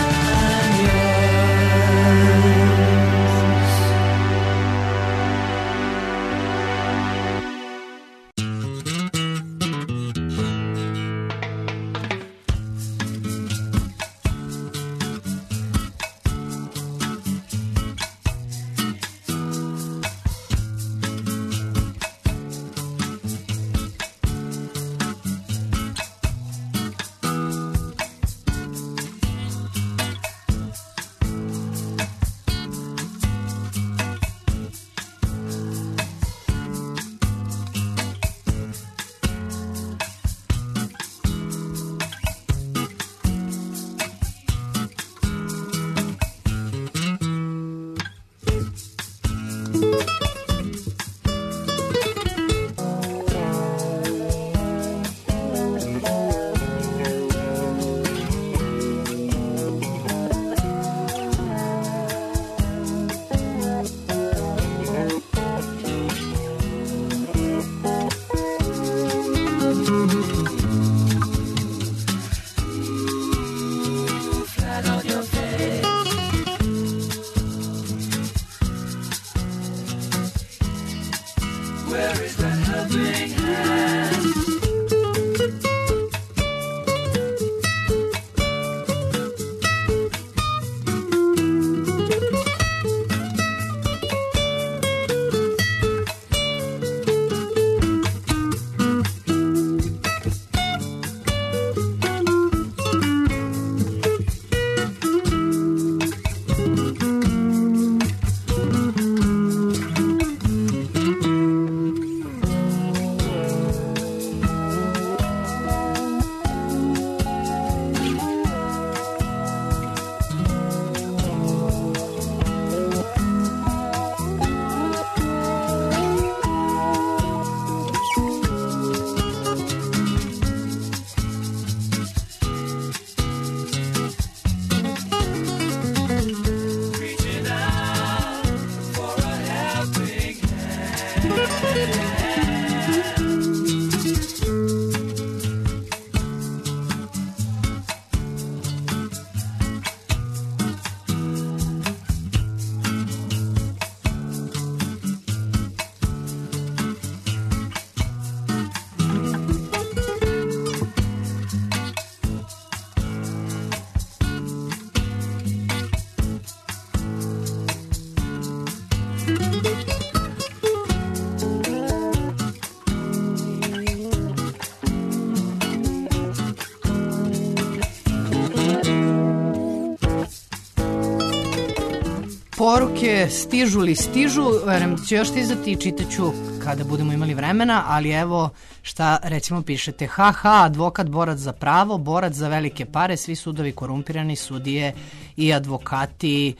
Poruke stižu li stižu, verujem da će još stizati i čitaću kada budemo imali vremena, ali evo šta recimo pišete. Haha, advokat borac za pravo, borac za velike pare, svi sudovi korumpirani, sudije i advokati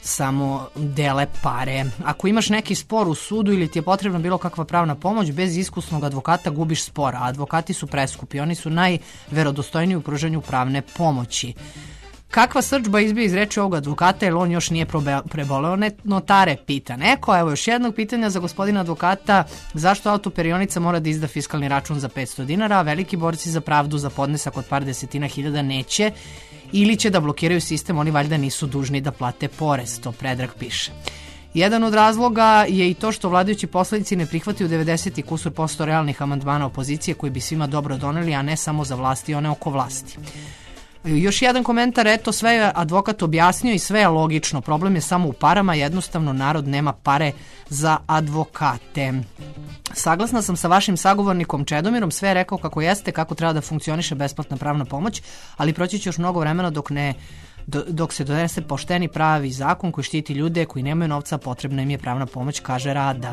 samo dele pare. Ako imaš neki spor u sudu ili ti je potrebna bilo kakva pravna pomoć, bez iskusnog advokata gubiš spor, a advokati su preskupi, oni su najverodostojniji u pružanju pravne pomoći. Kakva srdžba izbija iz reči ovog advokata, jer on još nije preboleo notare, pita neko. Evo još jednog pitanja za gospodina advokata. Zašto autoperionica mora da izda fiskalni račun za 500 dinara, a veliki borci za pravdu za podnesak od par desetina hiljada neće? ili će da blokiraju sistem, oni valjda nisu dužni da plate porez, to Predrag piše. Jedan od razloga je i to što vladajući poslanici ne prihvataju 90 i kusur posto realnih amandmana opozicije koji bi svima dobro doneli, a ne samo za vlasti i one oko vlasti. Još jedan komentar, eto, sve je advokat objasnio i sve je logično. Problem je samo u parama, jednostavno narod nema pare za advokate. Saglasna sam sa vašim sagovornikom Čedomirom, sve je rekao kako jeste, kako treba da funkcioniše besplatna pravna pomoć, ali proći će još mnogo vremena dok se donese pošteni pravi zakon koji štiti ljude koji nemaju novca, potrebna im je pravna pomoć, kaže Rada.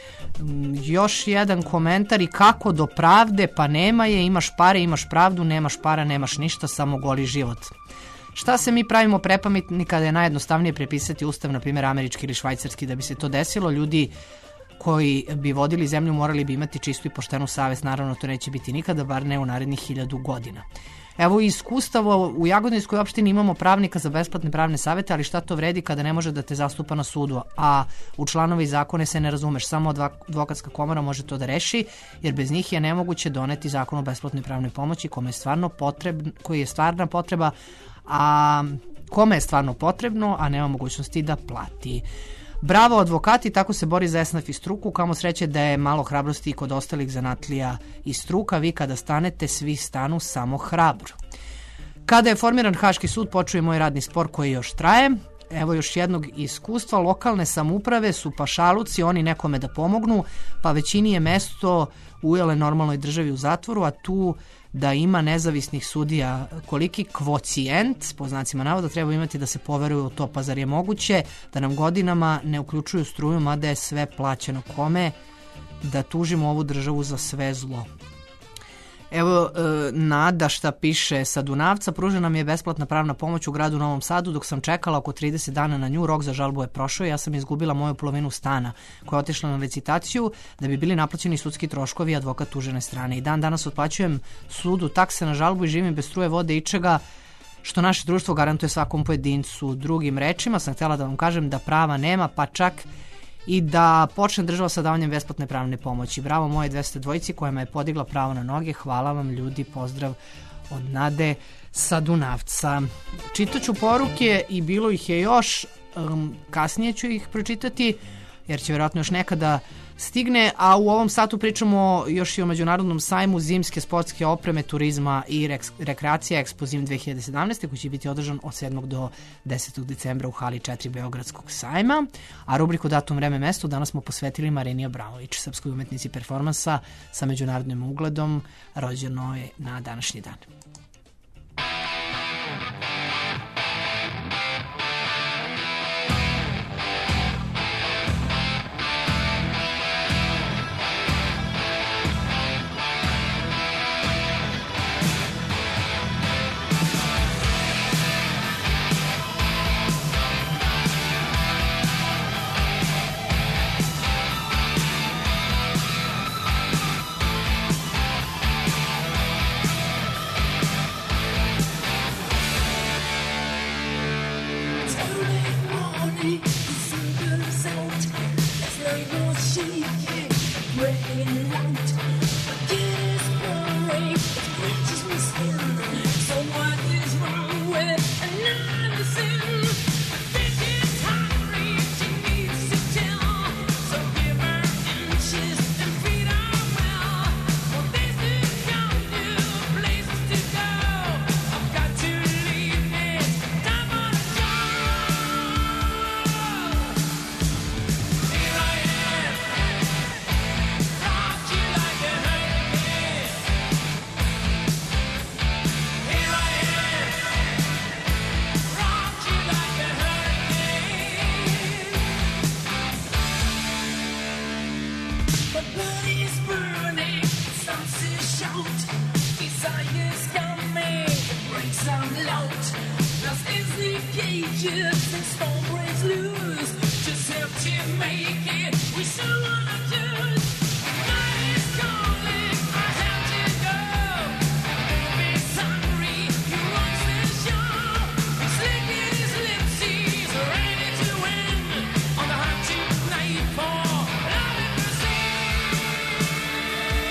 Još jedan komentar, i kako do pravde, pa nema je, imaš pare, imaš pravdu, nemaš para, nemaš ništa, samo goli život. Šta se mi pravimo prepametni kada je najjednostavnije prepisati ustav, na primjer američki ili švajcarski? Da bi se to desilo, ljudi koji bi vodili zemlju morali bi imati čistu i poštenu savest, naravno to neće biti nikada, bar ne u narednih 1000 godina. Evo iskustava, u Jagodinskoj opštini imamo pravnika za besplatne pravne savete, ali šta to vredi kada ne može da te zastupa na sudu, a u članove i zakone se ne razumeš, samo advokatska komora može to da reši, jer bez njih je nemoguće doneti zakon o besplatnoj pravnoj pomoći koji je stvarna potreba, a kome je stvarno potrebno, a nema mogućnosti da plati. Bravo advokati, tako se bori za esnaf i struku, kamo sreće da je malo hrabrosti i kod ostalih zanatlija i struka, vi kada stanete, svi stanu, samo hrabro. Kada je formiran Haški sud, počeo je moj radni spor koji još traje. Evo još jednog iskustva, lokalne samouprave su pašaluci, oni nekome da pomognu, pa većini je mesto ujele normalnoj državi u zatvoru, a tu da ima nezavisnih sudija, koliki kvocijent, po znacima navoda, treba imati da se poveruju u to, pa zar je moguće da nam godinama ne uključuju struju, mada je sve plaćeno, kome da tužimo ovu državu za sve zlo. Evo Nada šta piše sa Dunavca, pružena mi je besplatna pravna pomoć u gradu Novom Sadu, dok sam čekala oko 30 dana na nju, rok za žalbu je prošao i ja sam izgubila moju polovinu stana koja je otišla na licitaciju da bi bili naplaćeni sudski troškovi i advokat tužene strane. I dan danas otplaćujem sudu takse na žalbu i živim bez struje, vode i čega što naše društvo garantuje svakom pojedincu. Drugim rečima sam htjela da vam kažem da prava nema, pa čak i da počne država sa davanjem besplatne pravne pomoći. Bravo moje 200 dvojici kojima je podigla pravo na noge. Hvala vam ljudi, pozdrav od Nade sa Dunavca. Čitaću poruke i bilo ih je još, kasnije ću ih pročitati jer će vjerojatno još nekada stigne, a u ovom satu pričamo još i o Međunarodnom sajmu zimske sportske opreme, turizma i rekreacije Expo Zim 2017. koji će biti održan od 7. do 10. decembra u hali 4 Beogradskog sajma, a rubriku Datum, vreme, mesto danas smo posvetili Marini Abramović, srpskoj umetnici performansa sa međunarodnim ugledom, rođeno je na današnji dan.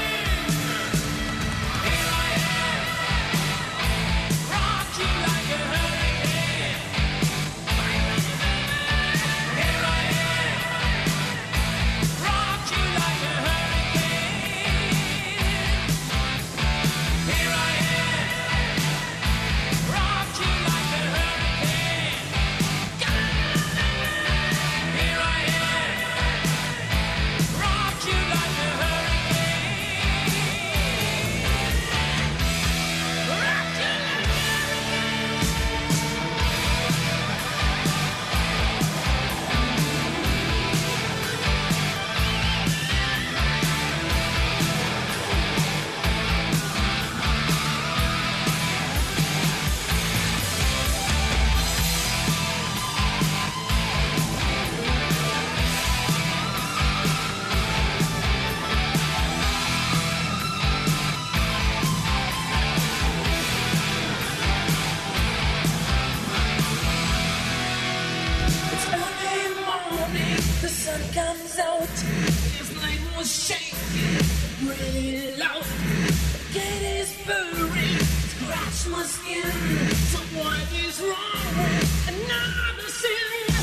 Rock you like a shake really loud. Get his furry, scratch my skin. So what is wrong with another sin?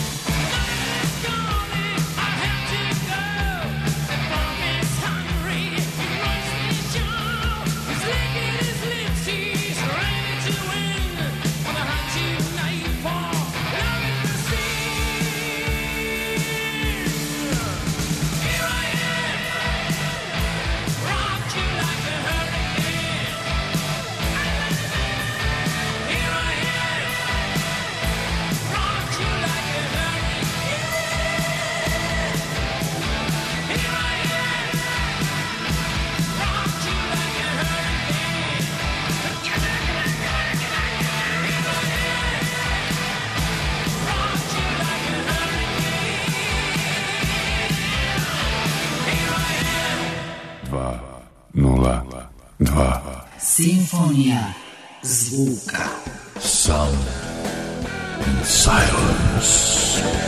Simfonija zvuka. Sound and silence.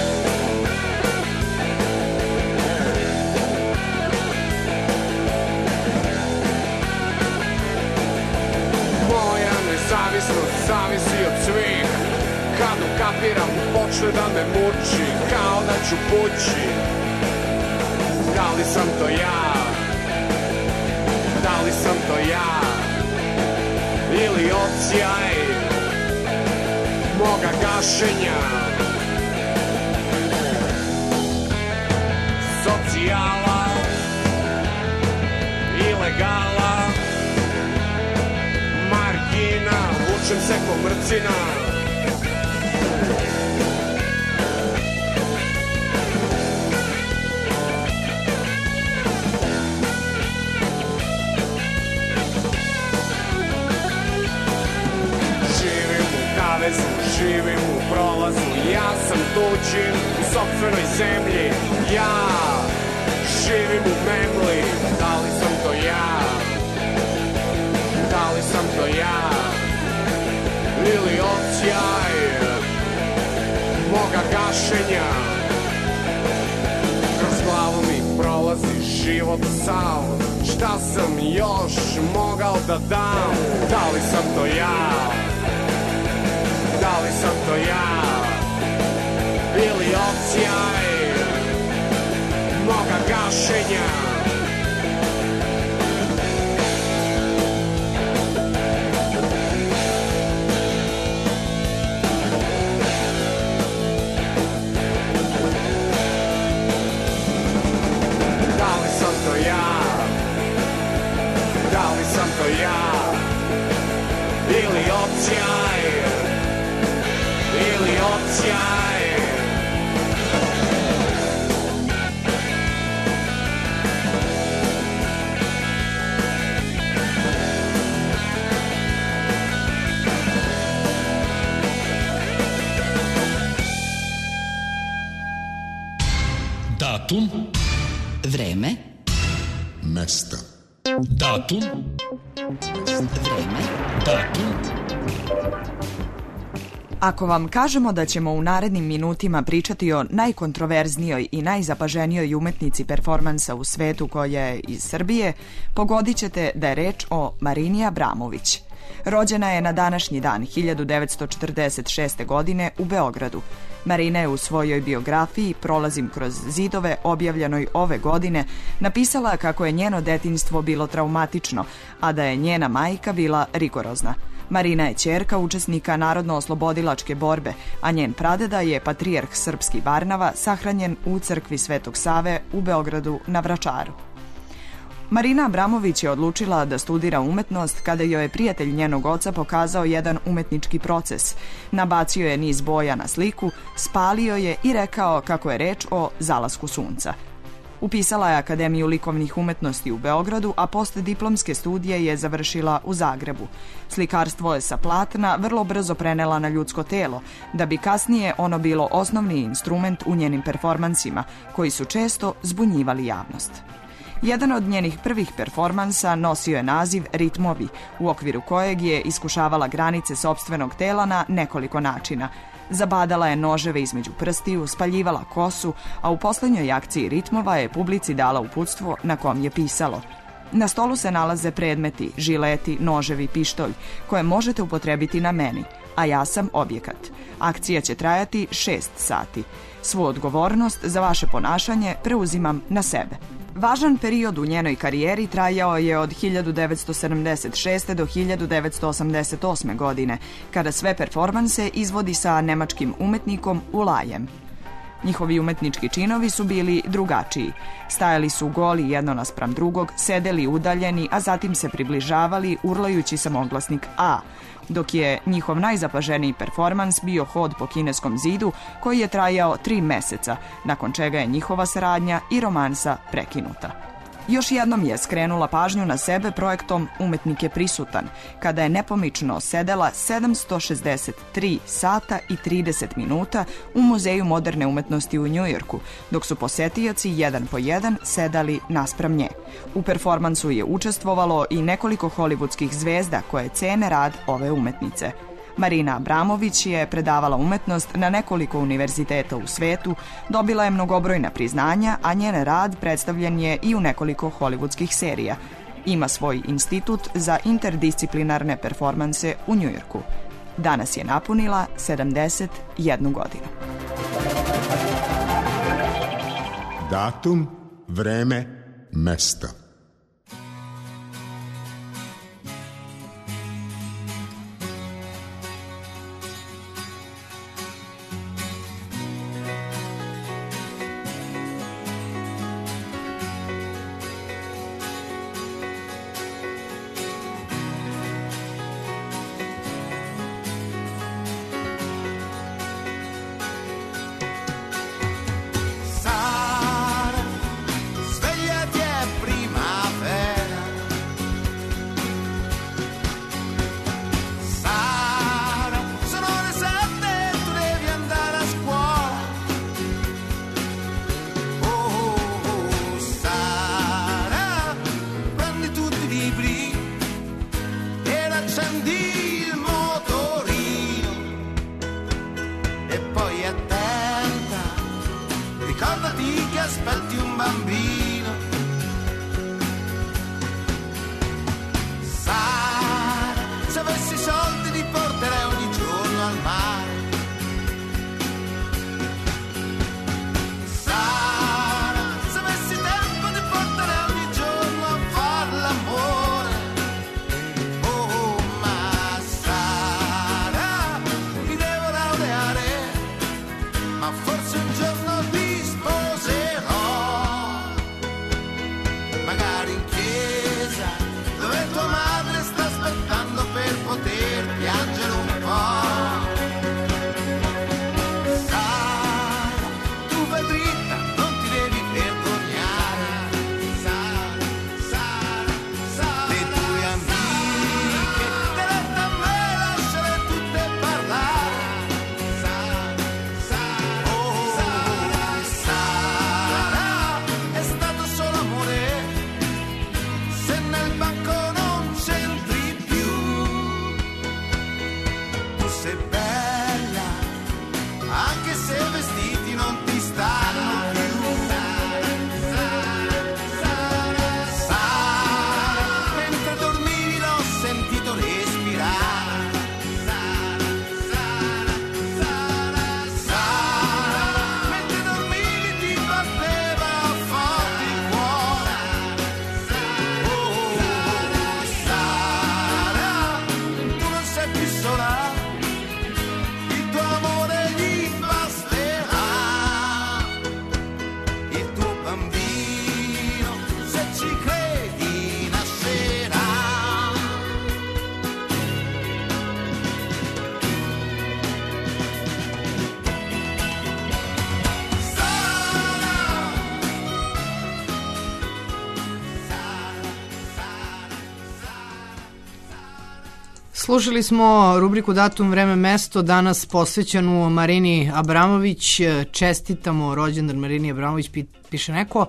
Moja nezavisnost zavisi od svih. Kad ukapiram počne da me muči, kao da ću pući. Da li sam to ja? Da li sam to ja? Ili odsjaj moga gašenja? Socijala, ilegala, margina, vučem se ko mrcina. Živim u prolazu, ja sam tuđin u sopstvenoj zemlji. Ja živim u memli, da li sam to ja? Da li sam to ja? Ili odsjaj moga gašenja? Kroz glavu mi prolazi život sav. Šta sam još mogao da dam? Da li sam to ja? Da li sam to ja? Ili odsjaj moga gašenja? Da li sam to ja? Da li sam to ja? Ili odsjaj? Ili odsjaj? Datum, Vreme, mesta. Datum, vreme, datum. Ako vam kažemo da ćemo u narednim minutima pričati o najkontroverznijoj i najzapaženijoj umetnici performansa u svetu koja je iz Srbije, pogodit ćete da je reč o Marini Abramović. Rođena je na današnji dan 1946. godine u Beogradu. Marina je u svojoj biografiji Prolazim kroz zidove, objavljenoj ove godine, napisala kako je njeno detinjstvo bilo traumatično, a da je njena majka bila rigorozna. Marina je ćerka učesnika Narodno-oslobodilačke borbe, a njen pradeda je patrijarh srpski Varnava, sahranjen u crkvi Svetog Save u Beogradu na Vračaru. Marina Abramović je odlučila da studira umetnost kada joj je prijatelj njenog oca pokazao jedan umetnički proces. Nabacio je niz boja na sliku, spalio je i rekao kako je reč o zalasku sunca. Upisala je Akademiju likovnih umetnosti u Beogradu, a postdiplomske studije je završila u Zagrebu. Slikarstvo je sa platna vrlo brzo prenela na ljudsko telo, da bi kasnije ono bilo osnovni instrument u njenim performansima, koji su često zbunjivali javnost. Jedan od njenih prvih performansa nosio je naziv Ritmovi, u okviru kojeg je iskušavala granice sopstvenog tela na nekoliko načina. Zabadala je noževe između prstiju, spaljivala kosu, a u poslednjoj akciji ritmova je publici dala uputstvo na kom je pisalo: na stolu se nalaze predmeti, žileti, noževi, pištolj, koje možete upotrebiti na meni, a ja sam objekat. Akcija će trajati 6 sati. Svu odgovornost za vaše ponašanje preuzimam na sebe. Važan period u njenoj karijeri trajao je od 1976. do 1988. godine, kada sve performanse izvodi sa nemačkim umetnikom Ulajem. Njihovi umetnički činovi su bili drugačiji. Stajali su goli jedno naspram drugog, sedeli udaljeni, a zatim se približavali urlajući samoglasnik A, dok je njihov najzapaženiji performans bio hod po kineskom zidu koji je trajao 3 meseca, nakon čega je njihova saradnja i romansa prekinuta. Još jednom je skrenula pažnju na sebe projektom Umetnik je prisutan, kada je nepomično sedela 763 sata i 30 minuta u Muzeju moderne umetnosti u Njujorku, dok su posetioci jedan po jedan sedali naspram nje. U performansu je učestvovalo i nekoliko hollywoodskih zvezda koje cene rad ove umetnice. Marina Abramović je predavala umetnost na nekoliko univerziteta u svetu, dobila je mnogobrojna priznanja, a njen rad predstavljen je i u nekoliko hollywoodskih serija. Ima svoj institut za interdisciplinarne performanse u Njujorku. Danas je napunila 71 godinu. Datum, vreme, mesto. Slušali smo rubriku Datum, vreme, mesto, danas posvećenu Marini Abramović. Čestitamo rođendan Marini Abramović, piše neko.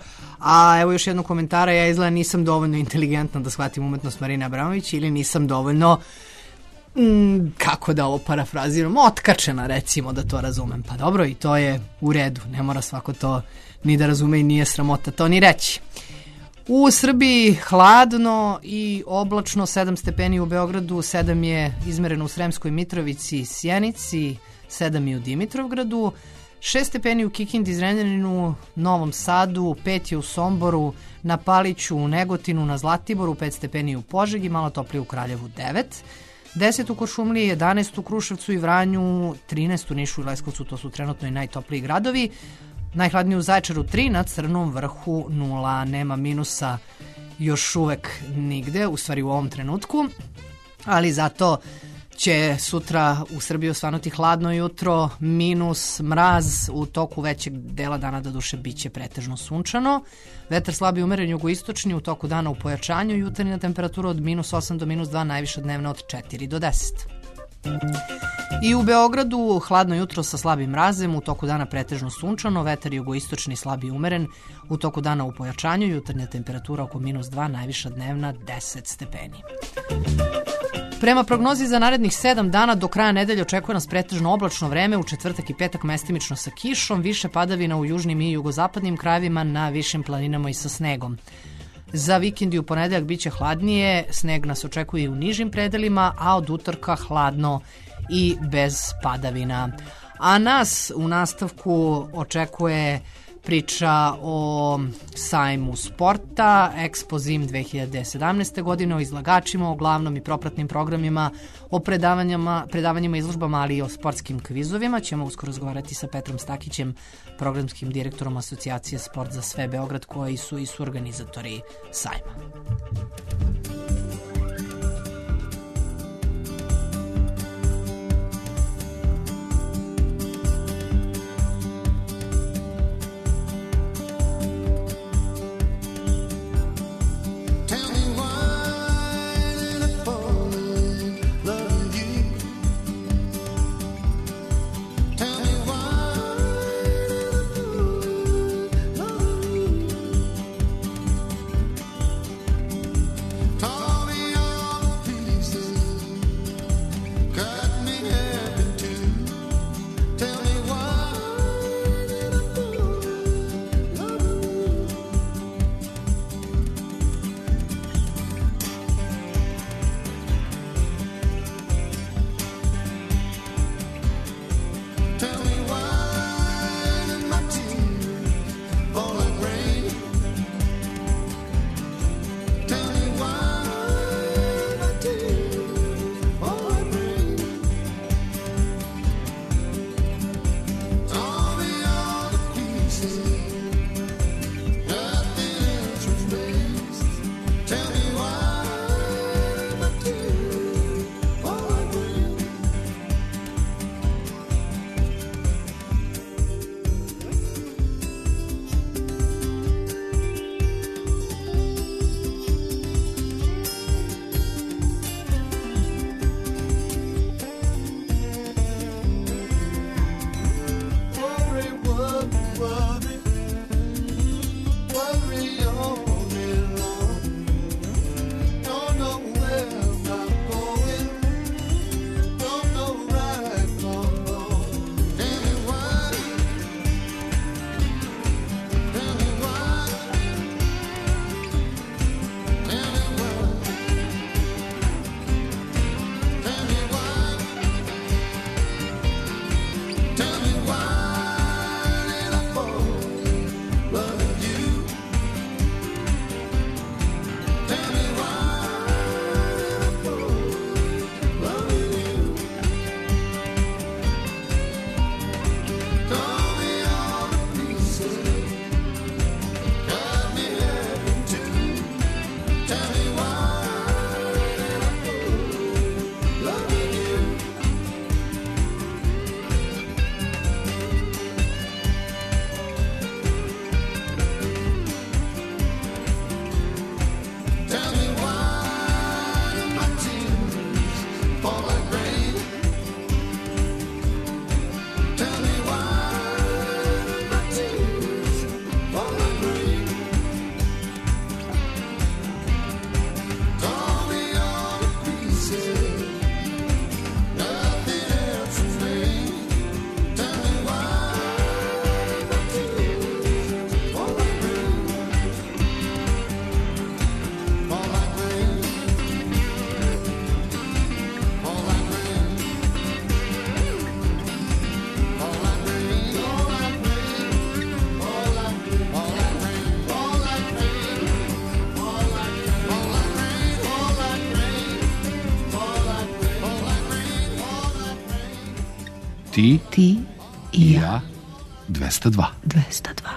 A evo još jednog komentara, ja izgleda nisam dovoljno inteligentna da shvatim umetnost Marine Abramović ili nisam dovoljno Kako da ovo parafraziram, otkačena recimo da to razumem. Pa dobro, i to je u redu, ne mora svako to ni da razume i nije sramota to ni reći. U Srbiji hladno i oblačno, 7 stepeni u Beogradu, 7 je izmereno u Sremskoj Mitrovici i Sjenici, 7 je u Dimitrovgradu, 6 stepeni u Kikindi, Zrenjaninu, Novom Sadu, 5 je u Somboru, na Paliću, u Negotinu, na Zlatiboru, 5 stepeni u Požegi, malo toplije u Kraljevu 9, 10 u Kuršumliji, 11 u Kruševcu i Vranju, 13 u Nišu i Leskovcu, to su trenutno i najtopliji gradovi. Najhladnije u Zaječaru 3, na Crnom Vrhu 0, nema minusa još uvek nigde, u stvari u ovom trenutku, ali zato će sutra u Srbiji osvanuti hladno jutro, minus, mraz, u toku većeg dela dana doduše biće pretežno sunčano, vetar slabi umeren jugoistočni, u toku dana u pojačanju, jutarnja temperatura od minus 8 do minus 2, najviša dnevna od 4 do 10. I u Beogradu hladno jutro sa slabim mrazem, u toku dana pretežno sunčano, vetar jugoistočni slabi umeren, u toku dana u pojačanju, jutarnja temperatura oko minus 2, najviša dnevna 10 stepeni. Prema prognozi za narednih 7 dana do kraja nedelje očekuje nas pretežno oblačno vreme, u četvrtak i petak mestimično sa kišom, više padavina u južnim i jugozapadnim krajevima, na višim planinama i sa snegom. Za vikend i u ponedeljak biće hladnije, sneg nas očekuje i u nižim predelima, a od utorka hladno i bez padavina. A nas u nastavku očekuje priča o sajmu sporta, Expo Zim 2017. godine, o izlagačima, o glavnom i propratnim programima, o predavanjima, izložbama, ali i o sportskim kvizovima. Ćemo uskoro razgovarati sa Petrom Stakićem, programskim direktorom Asocijacije Sport za sve Beograd, koji su i suorganizatori sajma. Ti i ja 202. 202.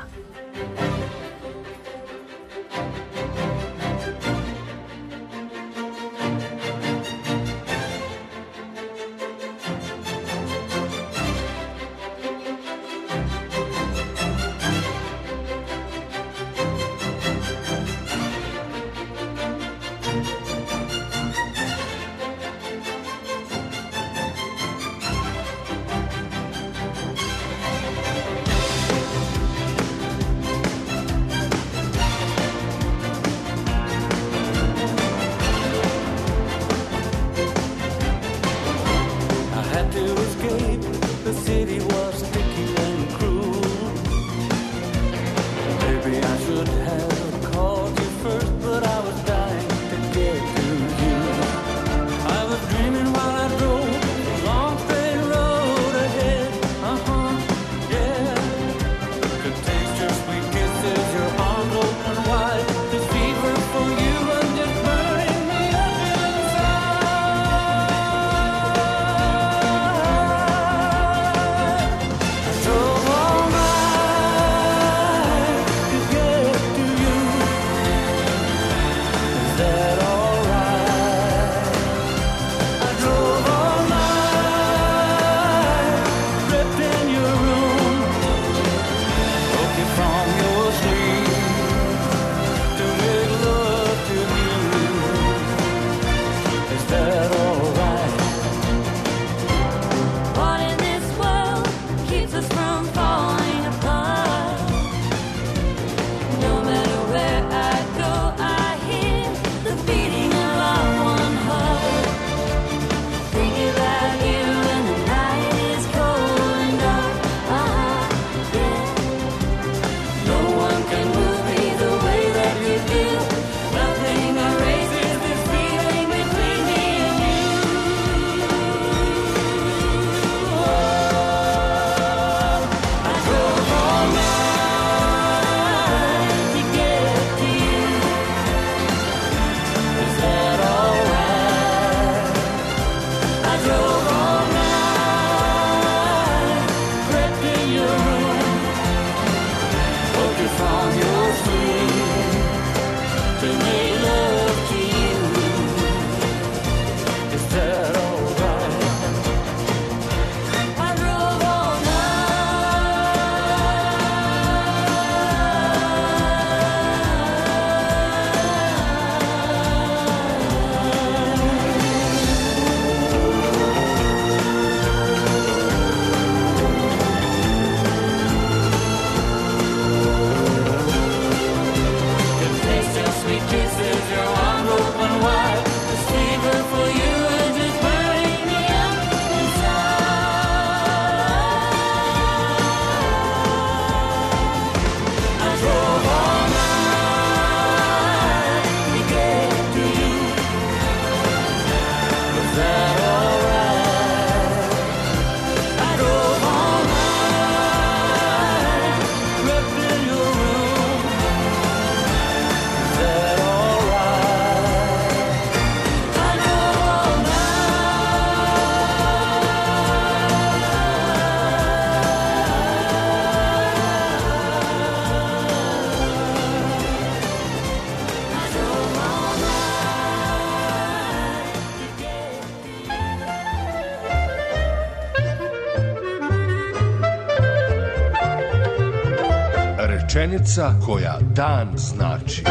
Rečenica koja dan znači.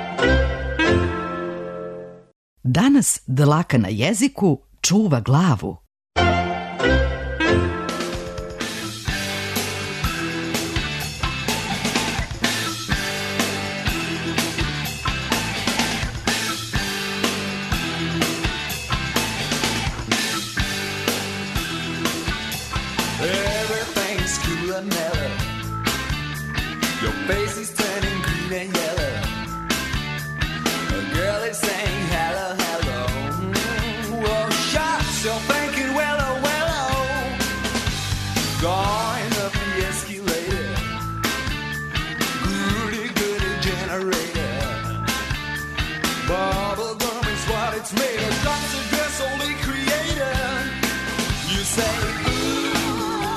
Danas dlaka na jeziku čuva glavu. Everything's cool and mellow. Your face is turning green and yellow. A girl is saying hello, hello. Well, shots, you're thinking, well, oh, well, oh. Going up the escalator. Goody, goody generator. Bubble gum is what it's made of. Lots of dress only creator. You say, ooh.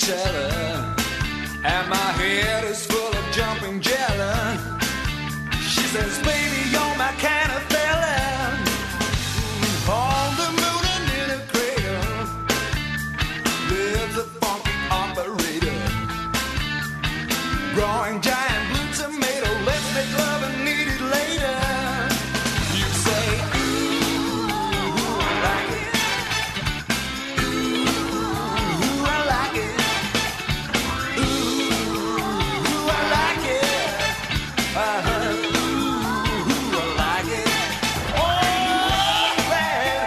telly, and my head is full of jumping jelly. She says, baby, you're my kind of fella. On the moon and in a crater lives a funky operator, growing giant blue tomato. Let's make love and eat it later. You say, ooh, I like it. Ooh, I like it. Ooh, I like it. Ooh, I like it. Oh, man.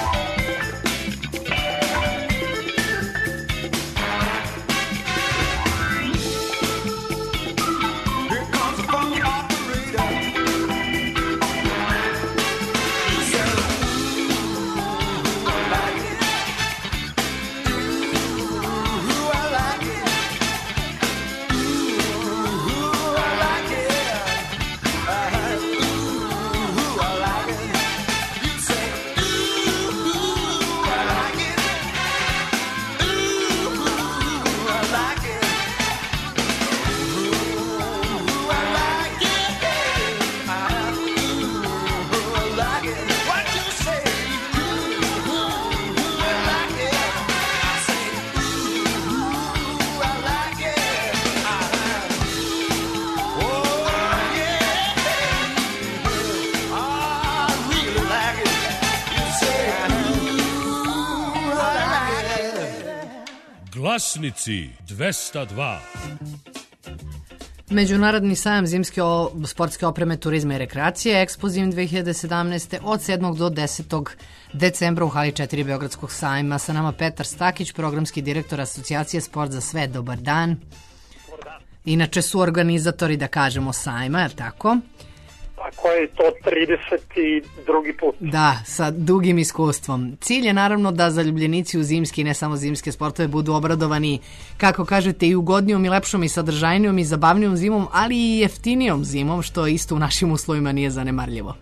Here comes a funky operator. He says, ooh, I like it. Ooh, I like it. Ooh, I like it. Ooh, I like it. You say, ooh, I like it. Ooh, I like it. Ooh, I like it. Ooh, I like it. What you say? Ooh, I like it. I say, ooh, I like it. Oh, yeah. I really like it. You say, ooh, I like it. Glasnici 202. Međunarodni sajam sportske opreme, turizma i rekreacije Ekspozim 2017. od 7. do 10. decembra u hali 4 Beogradskog sajma. Sa nama Petar Stakić, programski direktor Asocijacije Sport za sve. Dobar dan. Inače su organizatori, da kažemo, sajma, je li tako? Tako je, to 32. put. Da, sa dugim iskustvom. Cilj je naravno da zaljubljenici u zimski i ne samo zimske sportove budu obradovani, kako kažete, i ugodnijom i lepšom i sadržajnijom i zabavnijom zimom, ali i jeftinijom zimom, što isto u našim uslovima nije zanemarljivo.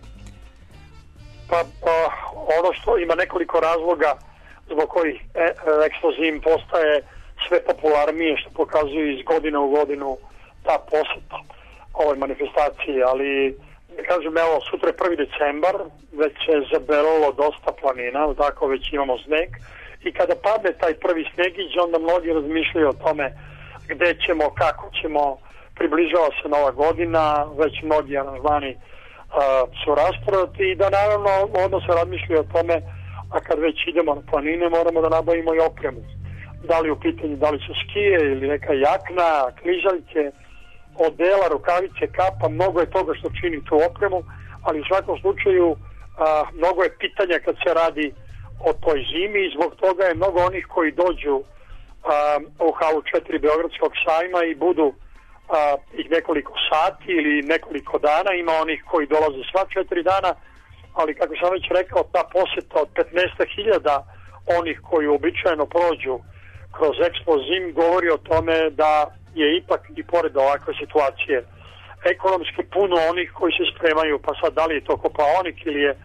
Pa ono što ima nekoliko razloga zbog kojih Ekspozim postaje sve popularnije, što pokazuje iz godine u godinu ta poseta ovoj manifestaciji, ali kažem, evo, sutra je 1. decembar, već se zabelilo dosta planina, tako već imamo sneg, i kada padne taj prvi snegić, onda mnogi razmišljaju o tome gde ćemo, kako ćemo, približava se Nova godina, već mnogi aranžmani su rasprodati i da naravno odmah se razmišljaju o tome, a kad već idemo na planine moramo da nabavimo i opremu. Da li u pitanju, da li su skije ili neka jakna, klizaljke, odela, rukavice, kapa, mnogo je toga što čini tu opremu, ali u svakom slučaju mnogo je pitanja kad se radi o toj zimi i zbog toga je mnogo onih koji dođu u halu 4 Beogradskog sajma i budu ih nekoliko sati ili nekoliko dana, ima onih koji dolaze sva 4 dana, ali kako sam već rekao, ta poseta od 15.000 onih koji uobičajeno prođu kroz Ekspozim govori o tome da je ipak i pored ovakve situacije ekonomski puno onih koji se spremaju, pa sad da li je to Kopaonik ili je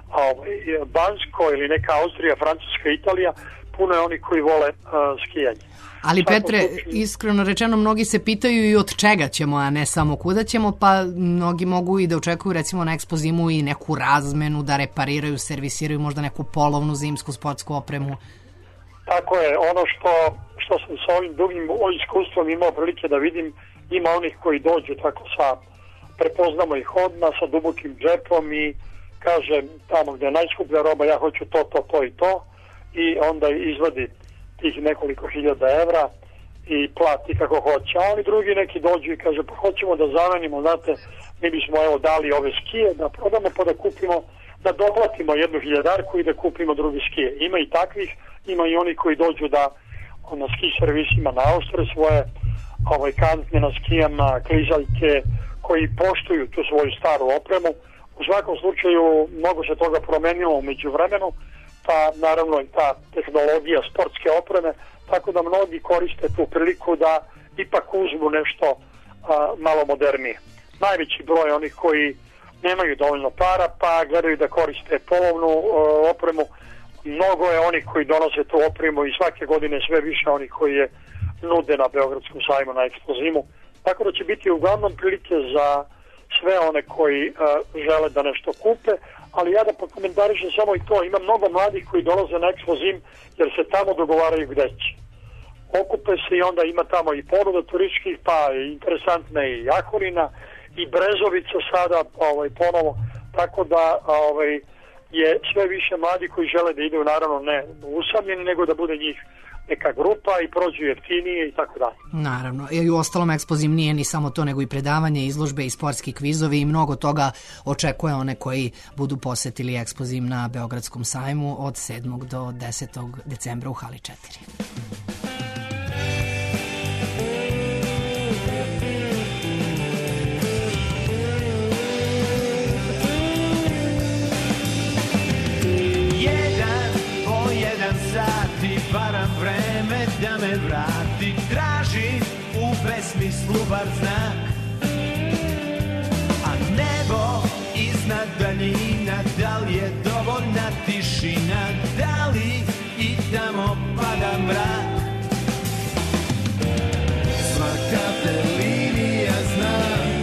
Bansko ili neka Austrija, Francuska, Italija, puno je onih koji vole skijanje. Ali Petre, iskreno rečeno, mnogi se pitaju i od čega ćemo, a ne samo kuda ćemo, pa mnogi mogu i da očekuju recimo na Ekspozimu i neku razmenu, da repariraju, servisiraju možda neku polovnu zimsku sportsku opremu. Tako je, ono što sam sa ovim dugim iskustvom imao prilike da vidim, ima onih koji dođu tako prepoznamo ih odmah sa dubokim džepom i kaže tamo gde je najskuplja roba, ja hoću to i to, i onda izvadi tih nekoliko hiljada evra i plati kako hoće. A oni drugi neki dođu i kaže, pa hoćemo da zamenimo, znate, mi bismo evo dali ove skije da prodamo pa da kupimo, da doplatimo 1.000 i da kupimo drugi skije. Ima i takvih, ima i oni koji dođu da na ski servisima naostre svoje kantne na skijama, klizaljke, koji poštuju tu svoju staru opremu. U svakom slučaju mnogo se toga promenilo umeđu vremenu, pa naravno i ta tehnologija sportske opreme, tako da mnogi koriste tu priliku da ipak uzmu nešto malo modernije. Najveći broj onih koji nemaju dovoljno para pa gledaju da koriste polovnu opremu. Mnogo je onih koji donose tu opremu i svake godine sve više onih koji je nude na Beogradskom sajmu na Eksplozimu. Tako da će biti uglavnom prilike za sve one koji žele da nešto kupe, ali ja da pokomentarišem samo i to, ima mnogo mladih koji dolaze na Ekspozim jer se tamo dogovaraju gde će. Okupe se i onda ima tamo i ponuda turističkih, pa interesantna i Jahorina i Brezovica sada ponovo, tako da je sve više mladi koji žele da idu, naravno ne usamljeni, nego da bude njih neka grupa i prođu jeftinije i tako dalje. Naravno, i u ostalom Ekspozim nije ni samo to, nego i predavanje, izložbe i sportski kvizovi i mnogo toga očekuje one koji budu posetili Ekspozim na Beogradskom sajmu od 7. do 10. decembra u hali 4. Varam vreme da me vrati, tražim u besmislu bar znak, a nebo iznad daljina, da li je dovoljna tišina, da li i tamo pada mrak. Svaka te linija zna,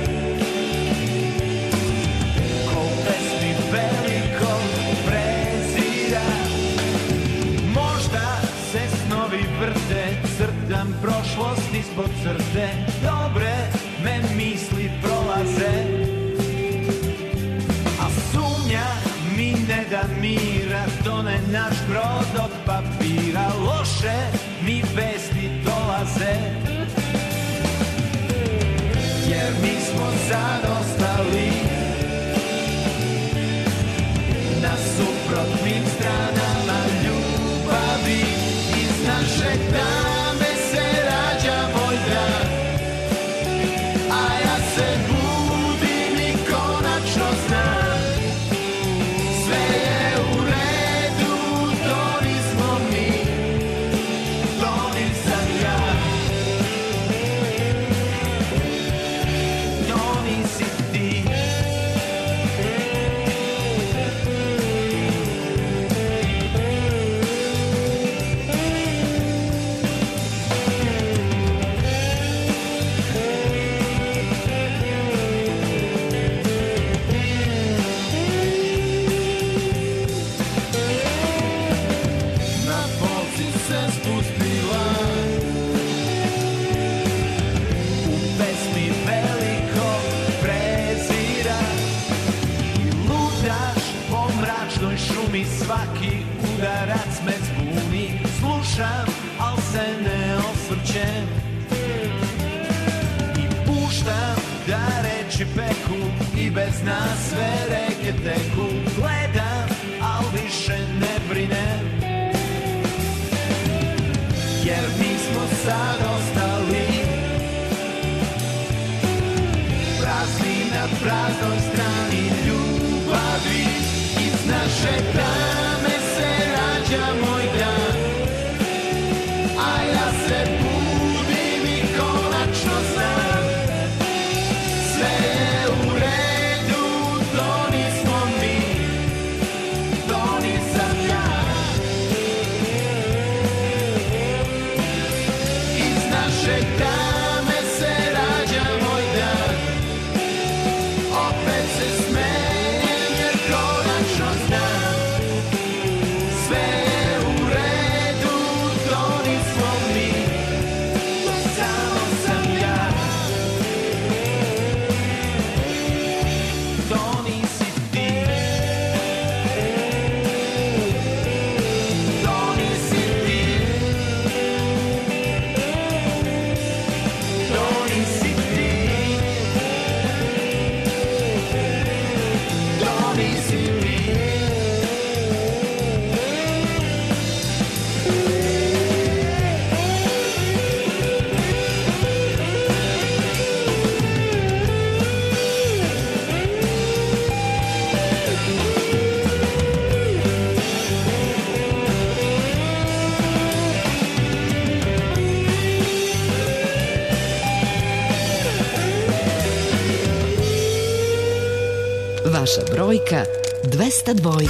ko u pesmi velikog prezira, možda se snovi vrte, crtam prošlost ispod crte, dobre me misli prolaze, a sumnja mi ne da mira, tone naš brod od papira, loše mi vesti dolaze, jer mi smo sad ostali na suprotnim stranama ljubavi. Iz naše tame se rađa moj dan, a ja se budim i konačno znam, sve je u redu, to nismo mi, to nisam ja, to nisi ti. Šumi svaki udarac me zbuni, slušam, al se ne osvrćem i puštam da reči peku i bez nas sve reke teku, gledam, al više ne brinem, jer mi smo sad ostali prazni na praznoj strani ljubavi. Iz naše tame se rađa moj dan, a ja se budim i konačno znam, sve je u redu, to nismo mi, to nisam ja. Iz naše tame se rađa moj dan, opet se smejem. Vaša brojka 202.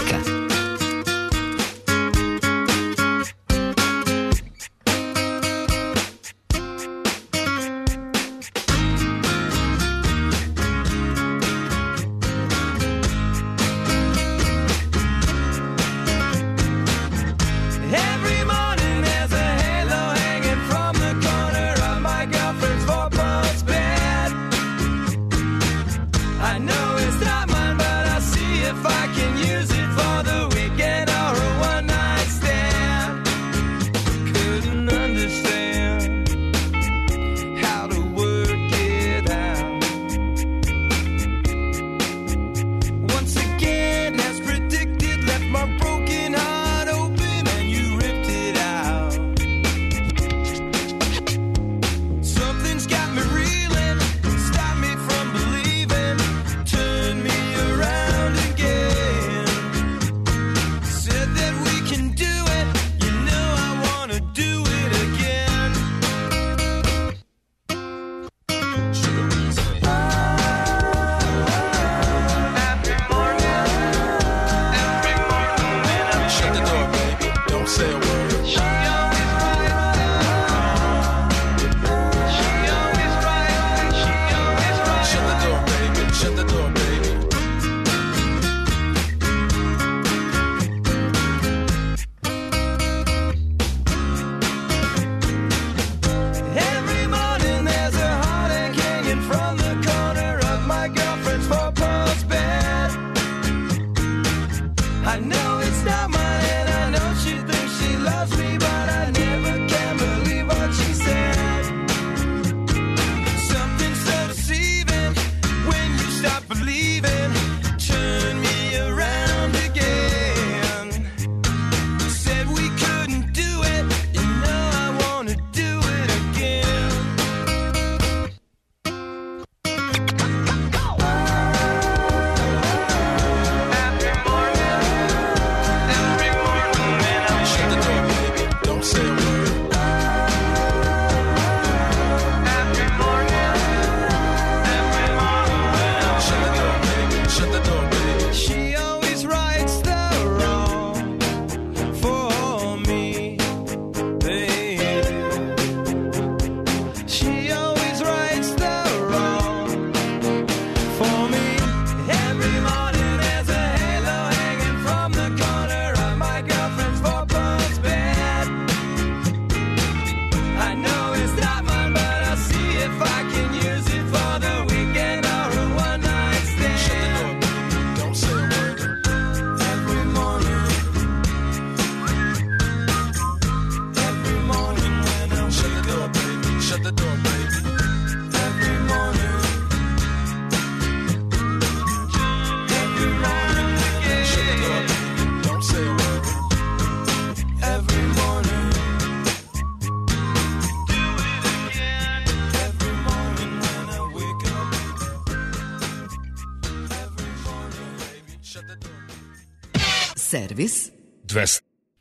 Servis 200.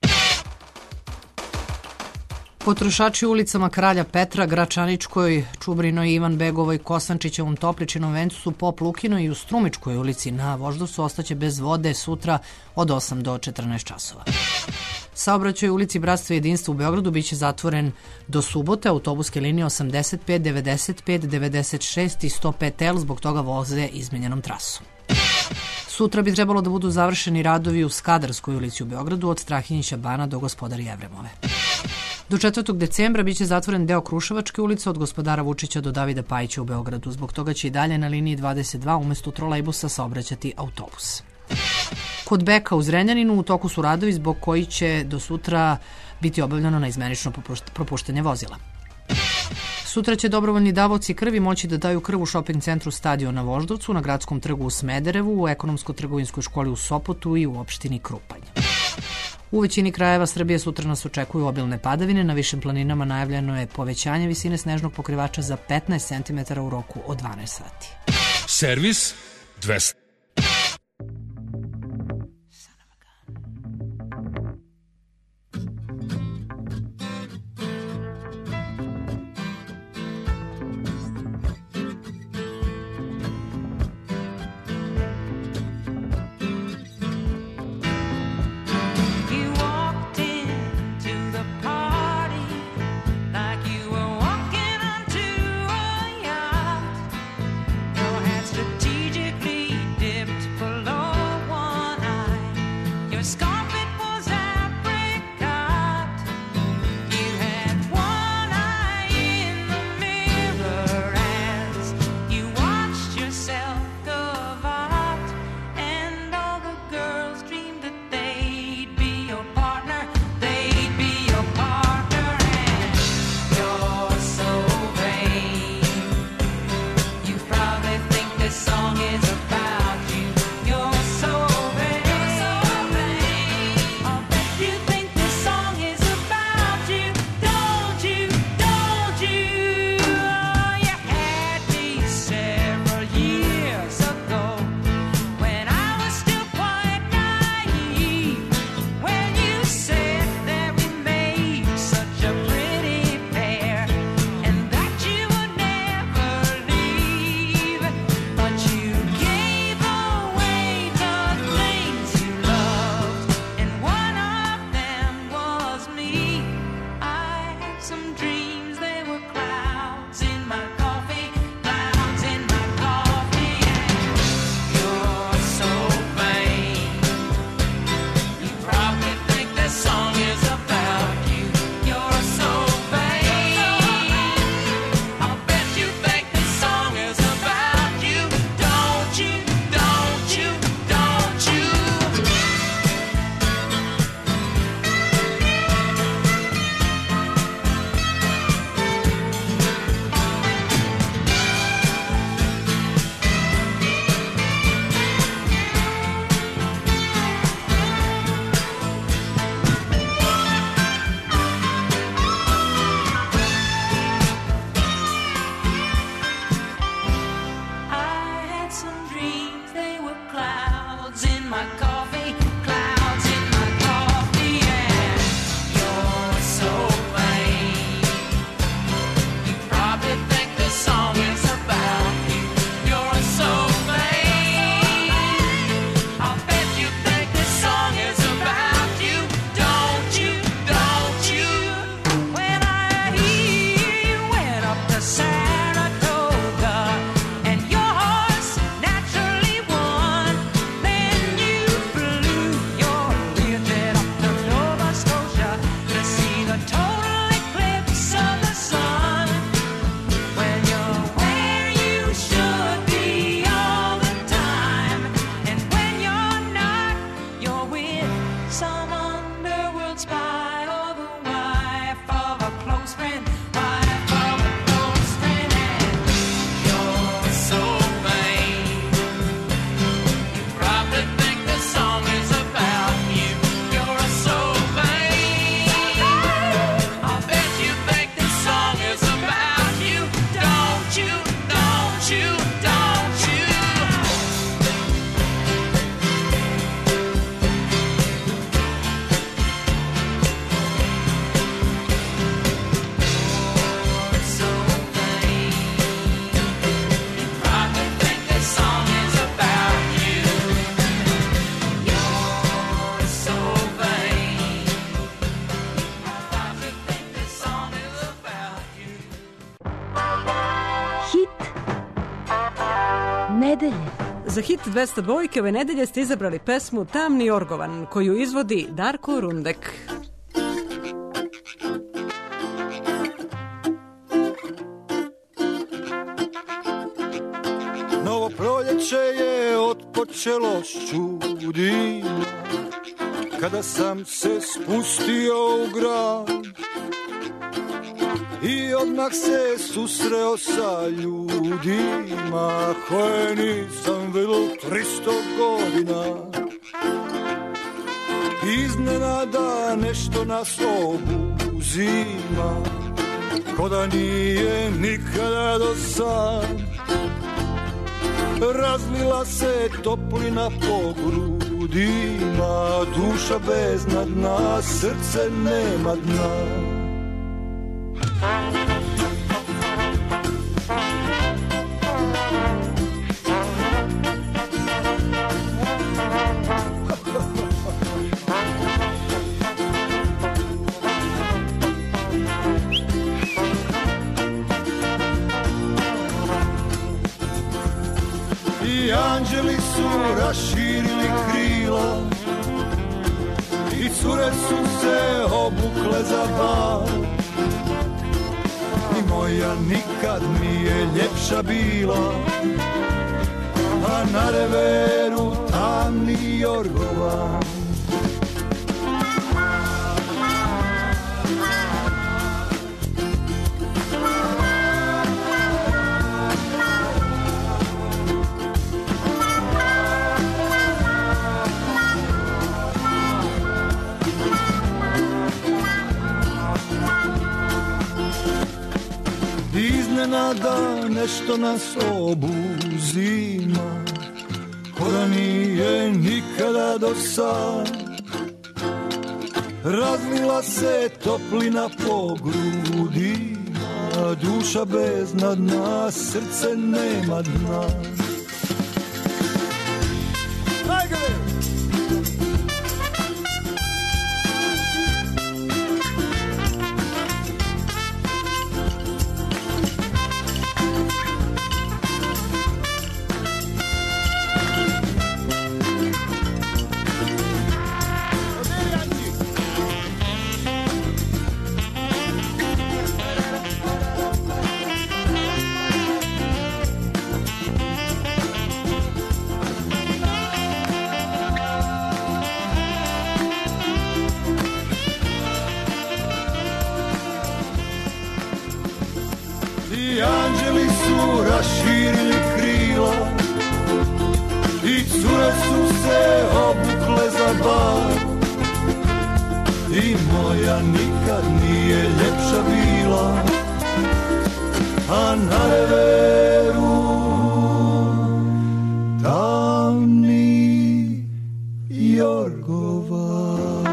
Potrošači ulicama Kralja Petra, Gračaničkoj, Čubrinoj, Ivan Begovoj, Kosančićevom, Topličinom vencu su Pop Lukinoj i u Strumičkoj ulici na Voždovcu ostaće bez vode sutra od 8 do 14 časova. Saobraćaj u ulici Bratstva i jedinstva u Beogradu biće zatvoren do subote. Autobuske linije 85, 95, 96 i 105L zbog toga voze izmenjenom trasom. Sutra bi trebalo da budu završeni radovi u Skadarskoj ulici u Beogradu od Strahinjića Bana do Gospodara Jevremove. Do 4. decembra biće zatvoren deo Kruševačke ulice od Gospodara Vučića do Davida Pajića u Beogradu. Zbog toga će i dalje na liniji 22 umesto trolejbusa saobraćati autobus. Kod Beka u Zrenjaninu u toku su radovi zbog koji će do sutra biti obavljeno naizmenično propuštanje vozila. Sutra će dobrovoljni davaoci krvi moći da daju krv u šoping centru Stadion na Voždovcu, na Gradskom trgu u Smederevu, u Ekonomsko-trgovinskoj školi u Sopotu i u opštini Krupanj. U većini krajeva Srbije sutra nas očekuju obilne padavine, na višim planinama najavljeno je povećanje visine snežnog pokrivača za 15 cm u roku od 12 sati. Servis 200. nedelje. Za hit 202 ove nedelje ste izabrali pesmu Tamni Jorgovan, koju izvodi Darko Rundek. Novo proljeće je otpočelo s čudima, kada sam se spustio u grad i odmah se susreo sa ljudima koje nisam vidio 300 godina. Iznenada nešto nas obuzima, ko da nije nikada do sad. Razlila se toplina po grudima, duša bezna dna, srce nema dna. I anđeli su raširili krila i cure su se obukle za bal. I moja nikad nije ljepša bila, a na reveru tamni jorgovan. Iznenada nešto nas obuzima, ko da nije nikada do sad. Razlila se toplina po grudima, duša bezna dna, srce nema dna. I anđeli su raširili krila i cure su se obukle za bal. I moja nikad nije ljepša bila, a na reveru tamni jorgovan.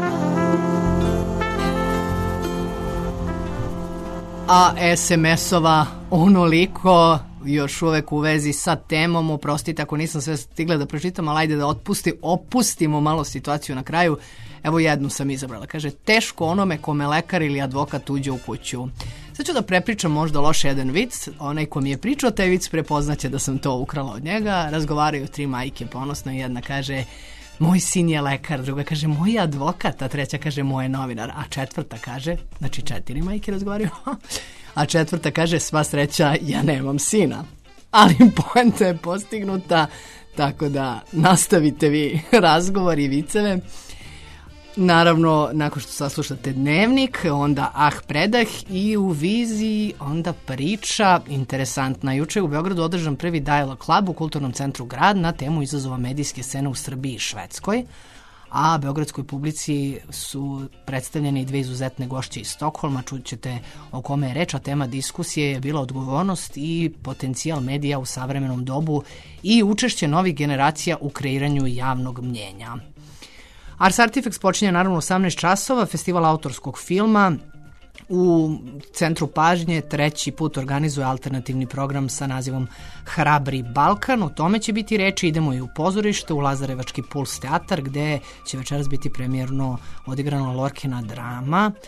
A SMS-ova onoliko, još uvek u vezi sa temom. Oprostite ako nisam sve stigla da pročitam, ali ajde da opustimo malo situaciju na kraju. Evo jednu sam izabrala. Kaže, teško onome kome lekar ili advokat uđe u kuću. Sad ću da prepričam možda loš jedan vic. Onaj ko mi je pričao taj vic prepoznaće da sam to ukrala od njega. Razgovaraju 3 majke ponosno i jedna kaže, moj sin je lekar, druga kaže, moj je advokat, a treća kaže, moj je novinar, a četvrta kaže, znači 4 majke razgovaraju, a četvrta kaže, sva sreća, ja nemam sina. Ali poenta je postignuta, tako da nastavite vi razgovor i viceve. Naravno, nakon što saslušate Dnevnik, onda predah i u viziji onda priča interesantna. Juče je u Beogradu održan prvi Dialog Club u Kulturnom centru Grad na temu izazova medijske scene u Srbiji i Švedskoj, a beogradskoj publici su predstavljene i 2 izuzetne gošće iz Stokholma. Čućete o kome je reč, a tema diskusije je bila odgovornost i potencijal medija u savremenom dobu i učešće novih generacija u kreiranju javnog mnjenja. Ars Artifex počinje naravno u 18 časova, festival autorskog filma. U centru pažnje 3. put organizuje alternativni program sa nazivom Hrabri Balkan. O tome će biti reči. Idemo i u pozorište, u Lazarevački Puls teatar, gde će večeras biti premijerno odigrana Lorkina drama.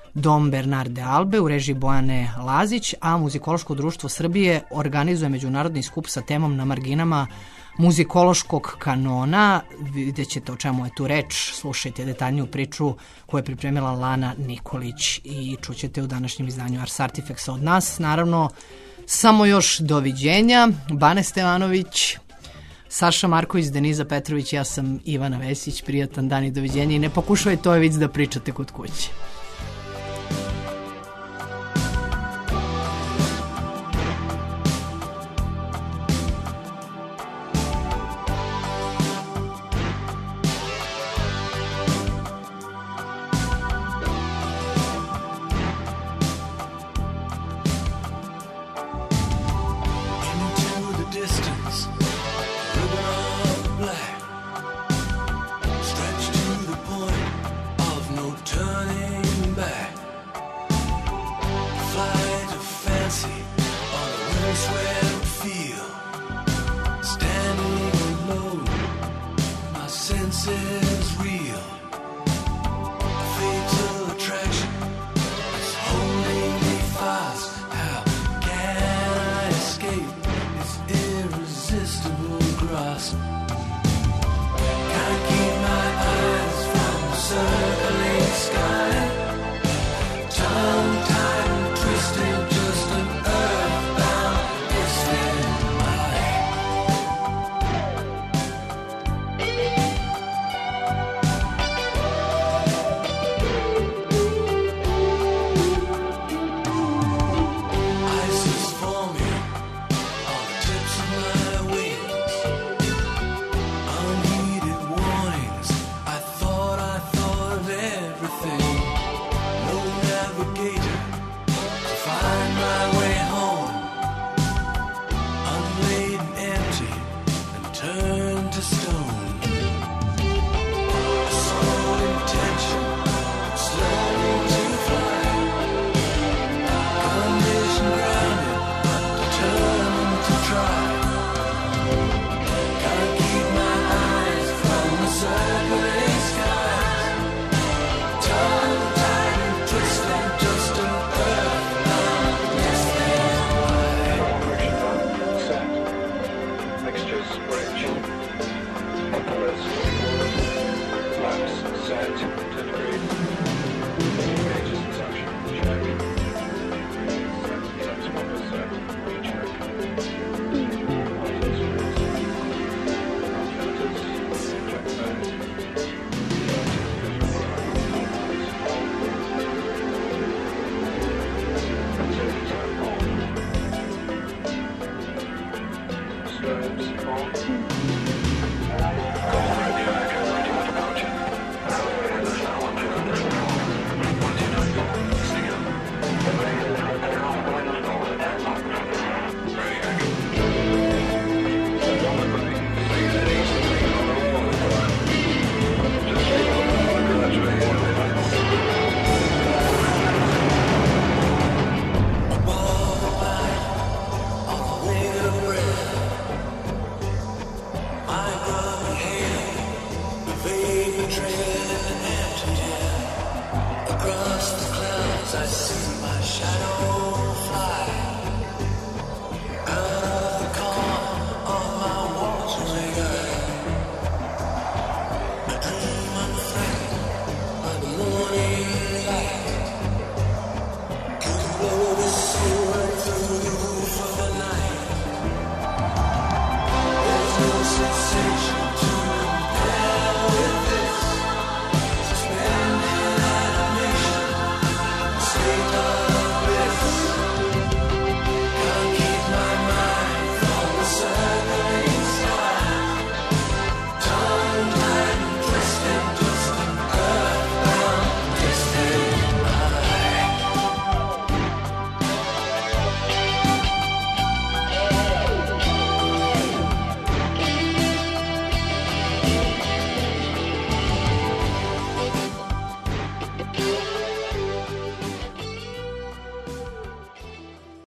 Dom Bernarde Albe u režiji Bojane Lazić, a Muzikološko društvo Srbije organizuje međunarodni skup sa temom Na marginama muzikološkog kanona. Vidjet ćete o čemu je tu reč, slušajte detaljniju priču koju je pripremila Lana Nikolić i čućete u današnjem izdanju Ars Artifactsa od nas. Naravno, samo još doviđenja. Bane Stevanović, Saša Marković, Deniza Petrović, ja sam Ivana Vesić, prijatan dan i doviđenja i ne pokušavajte ovaj vic da pričate kod kuće. Navigator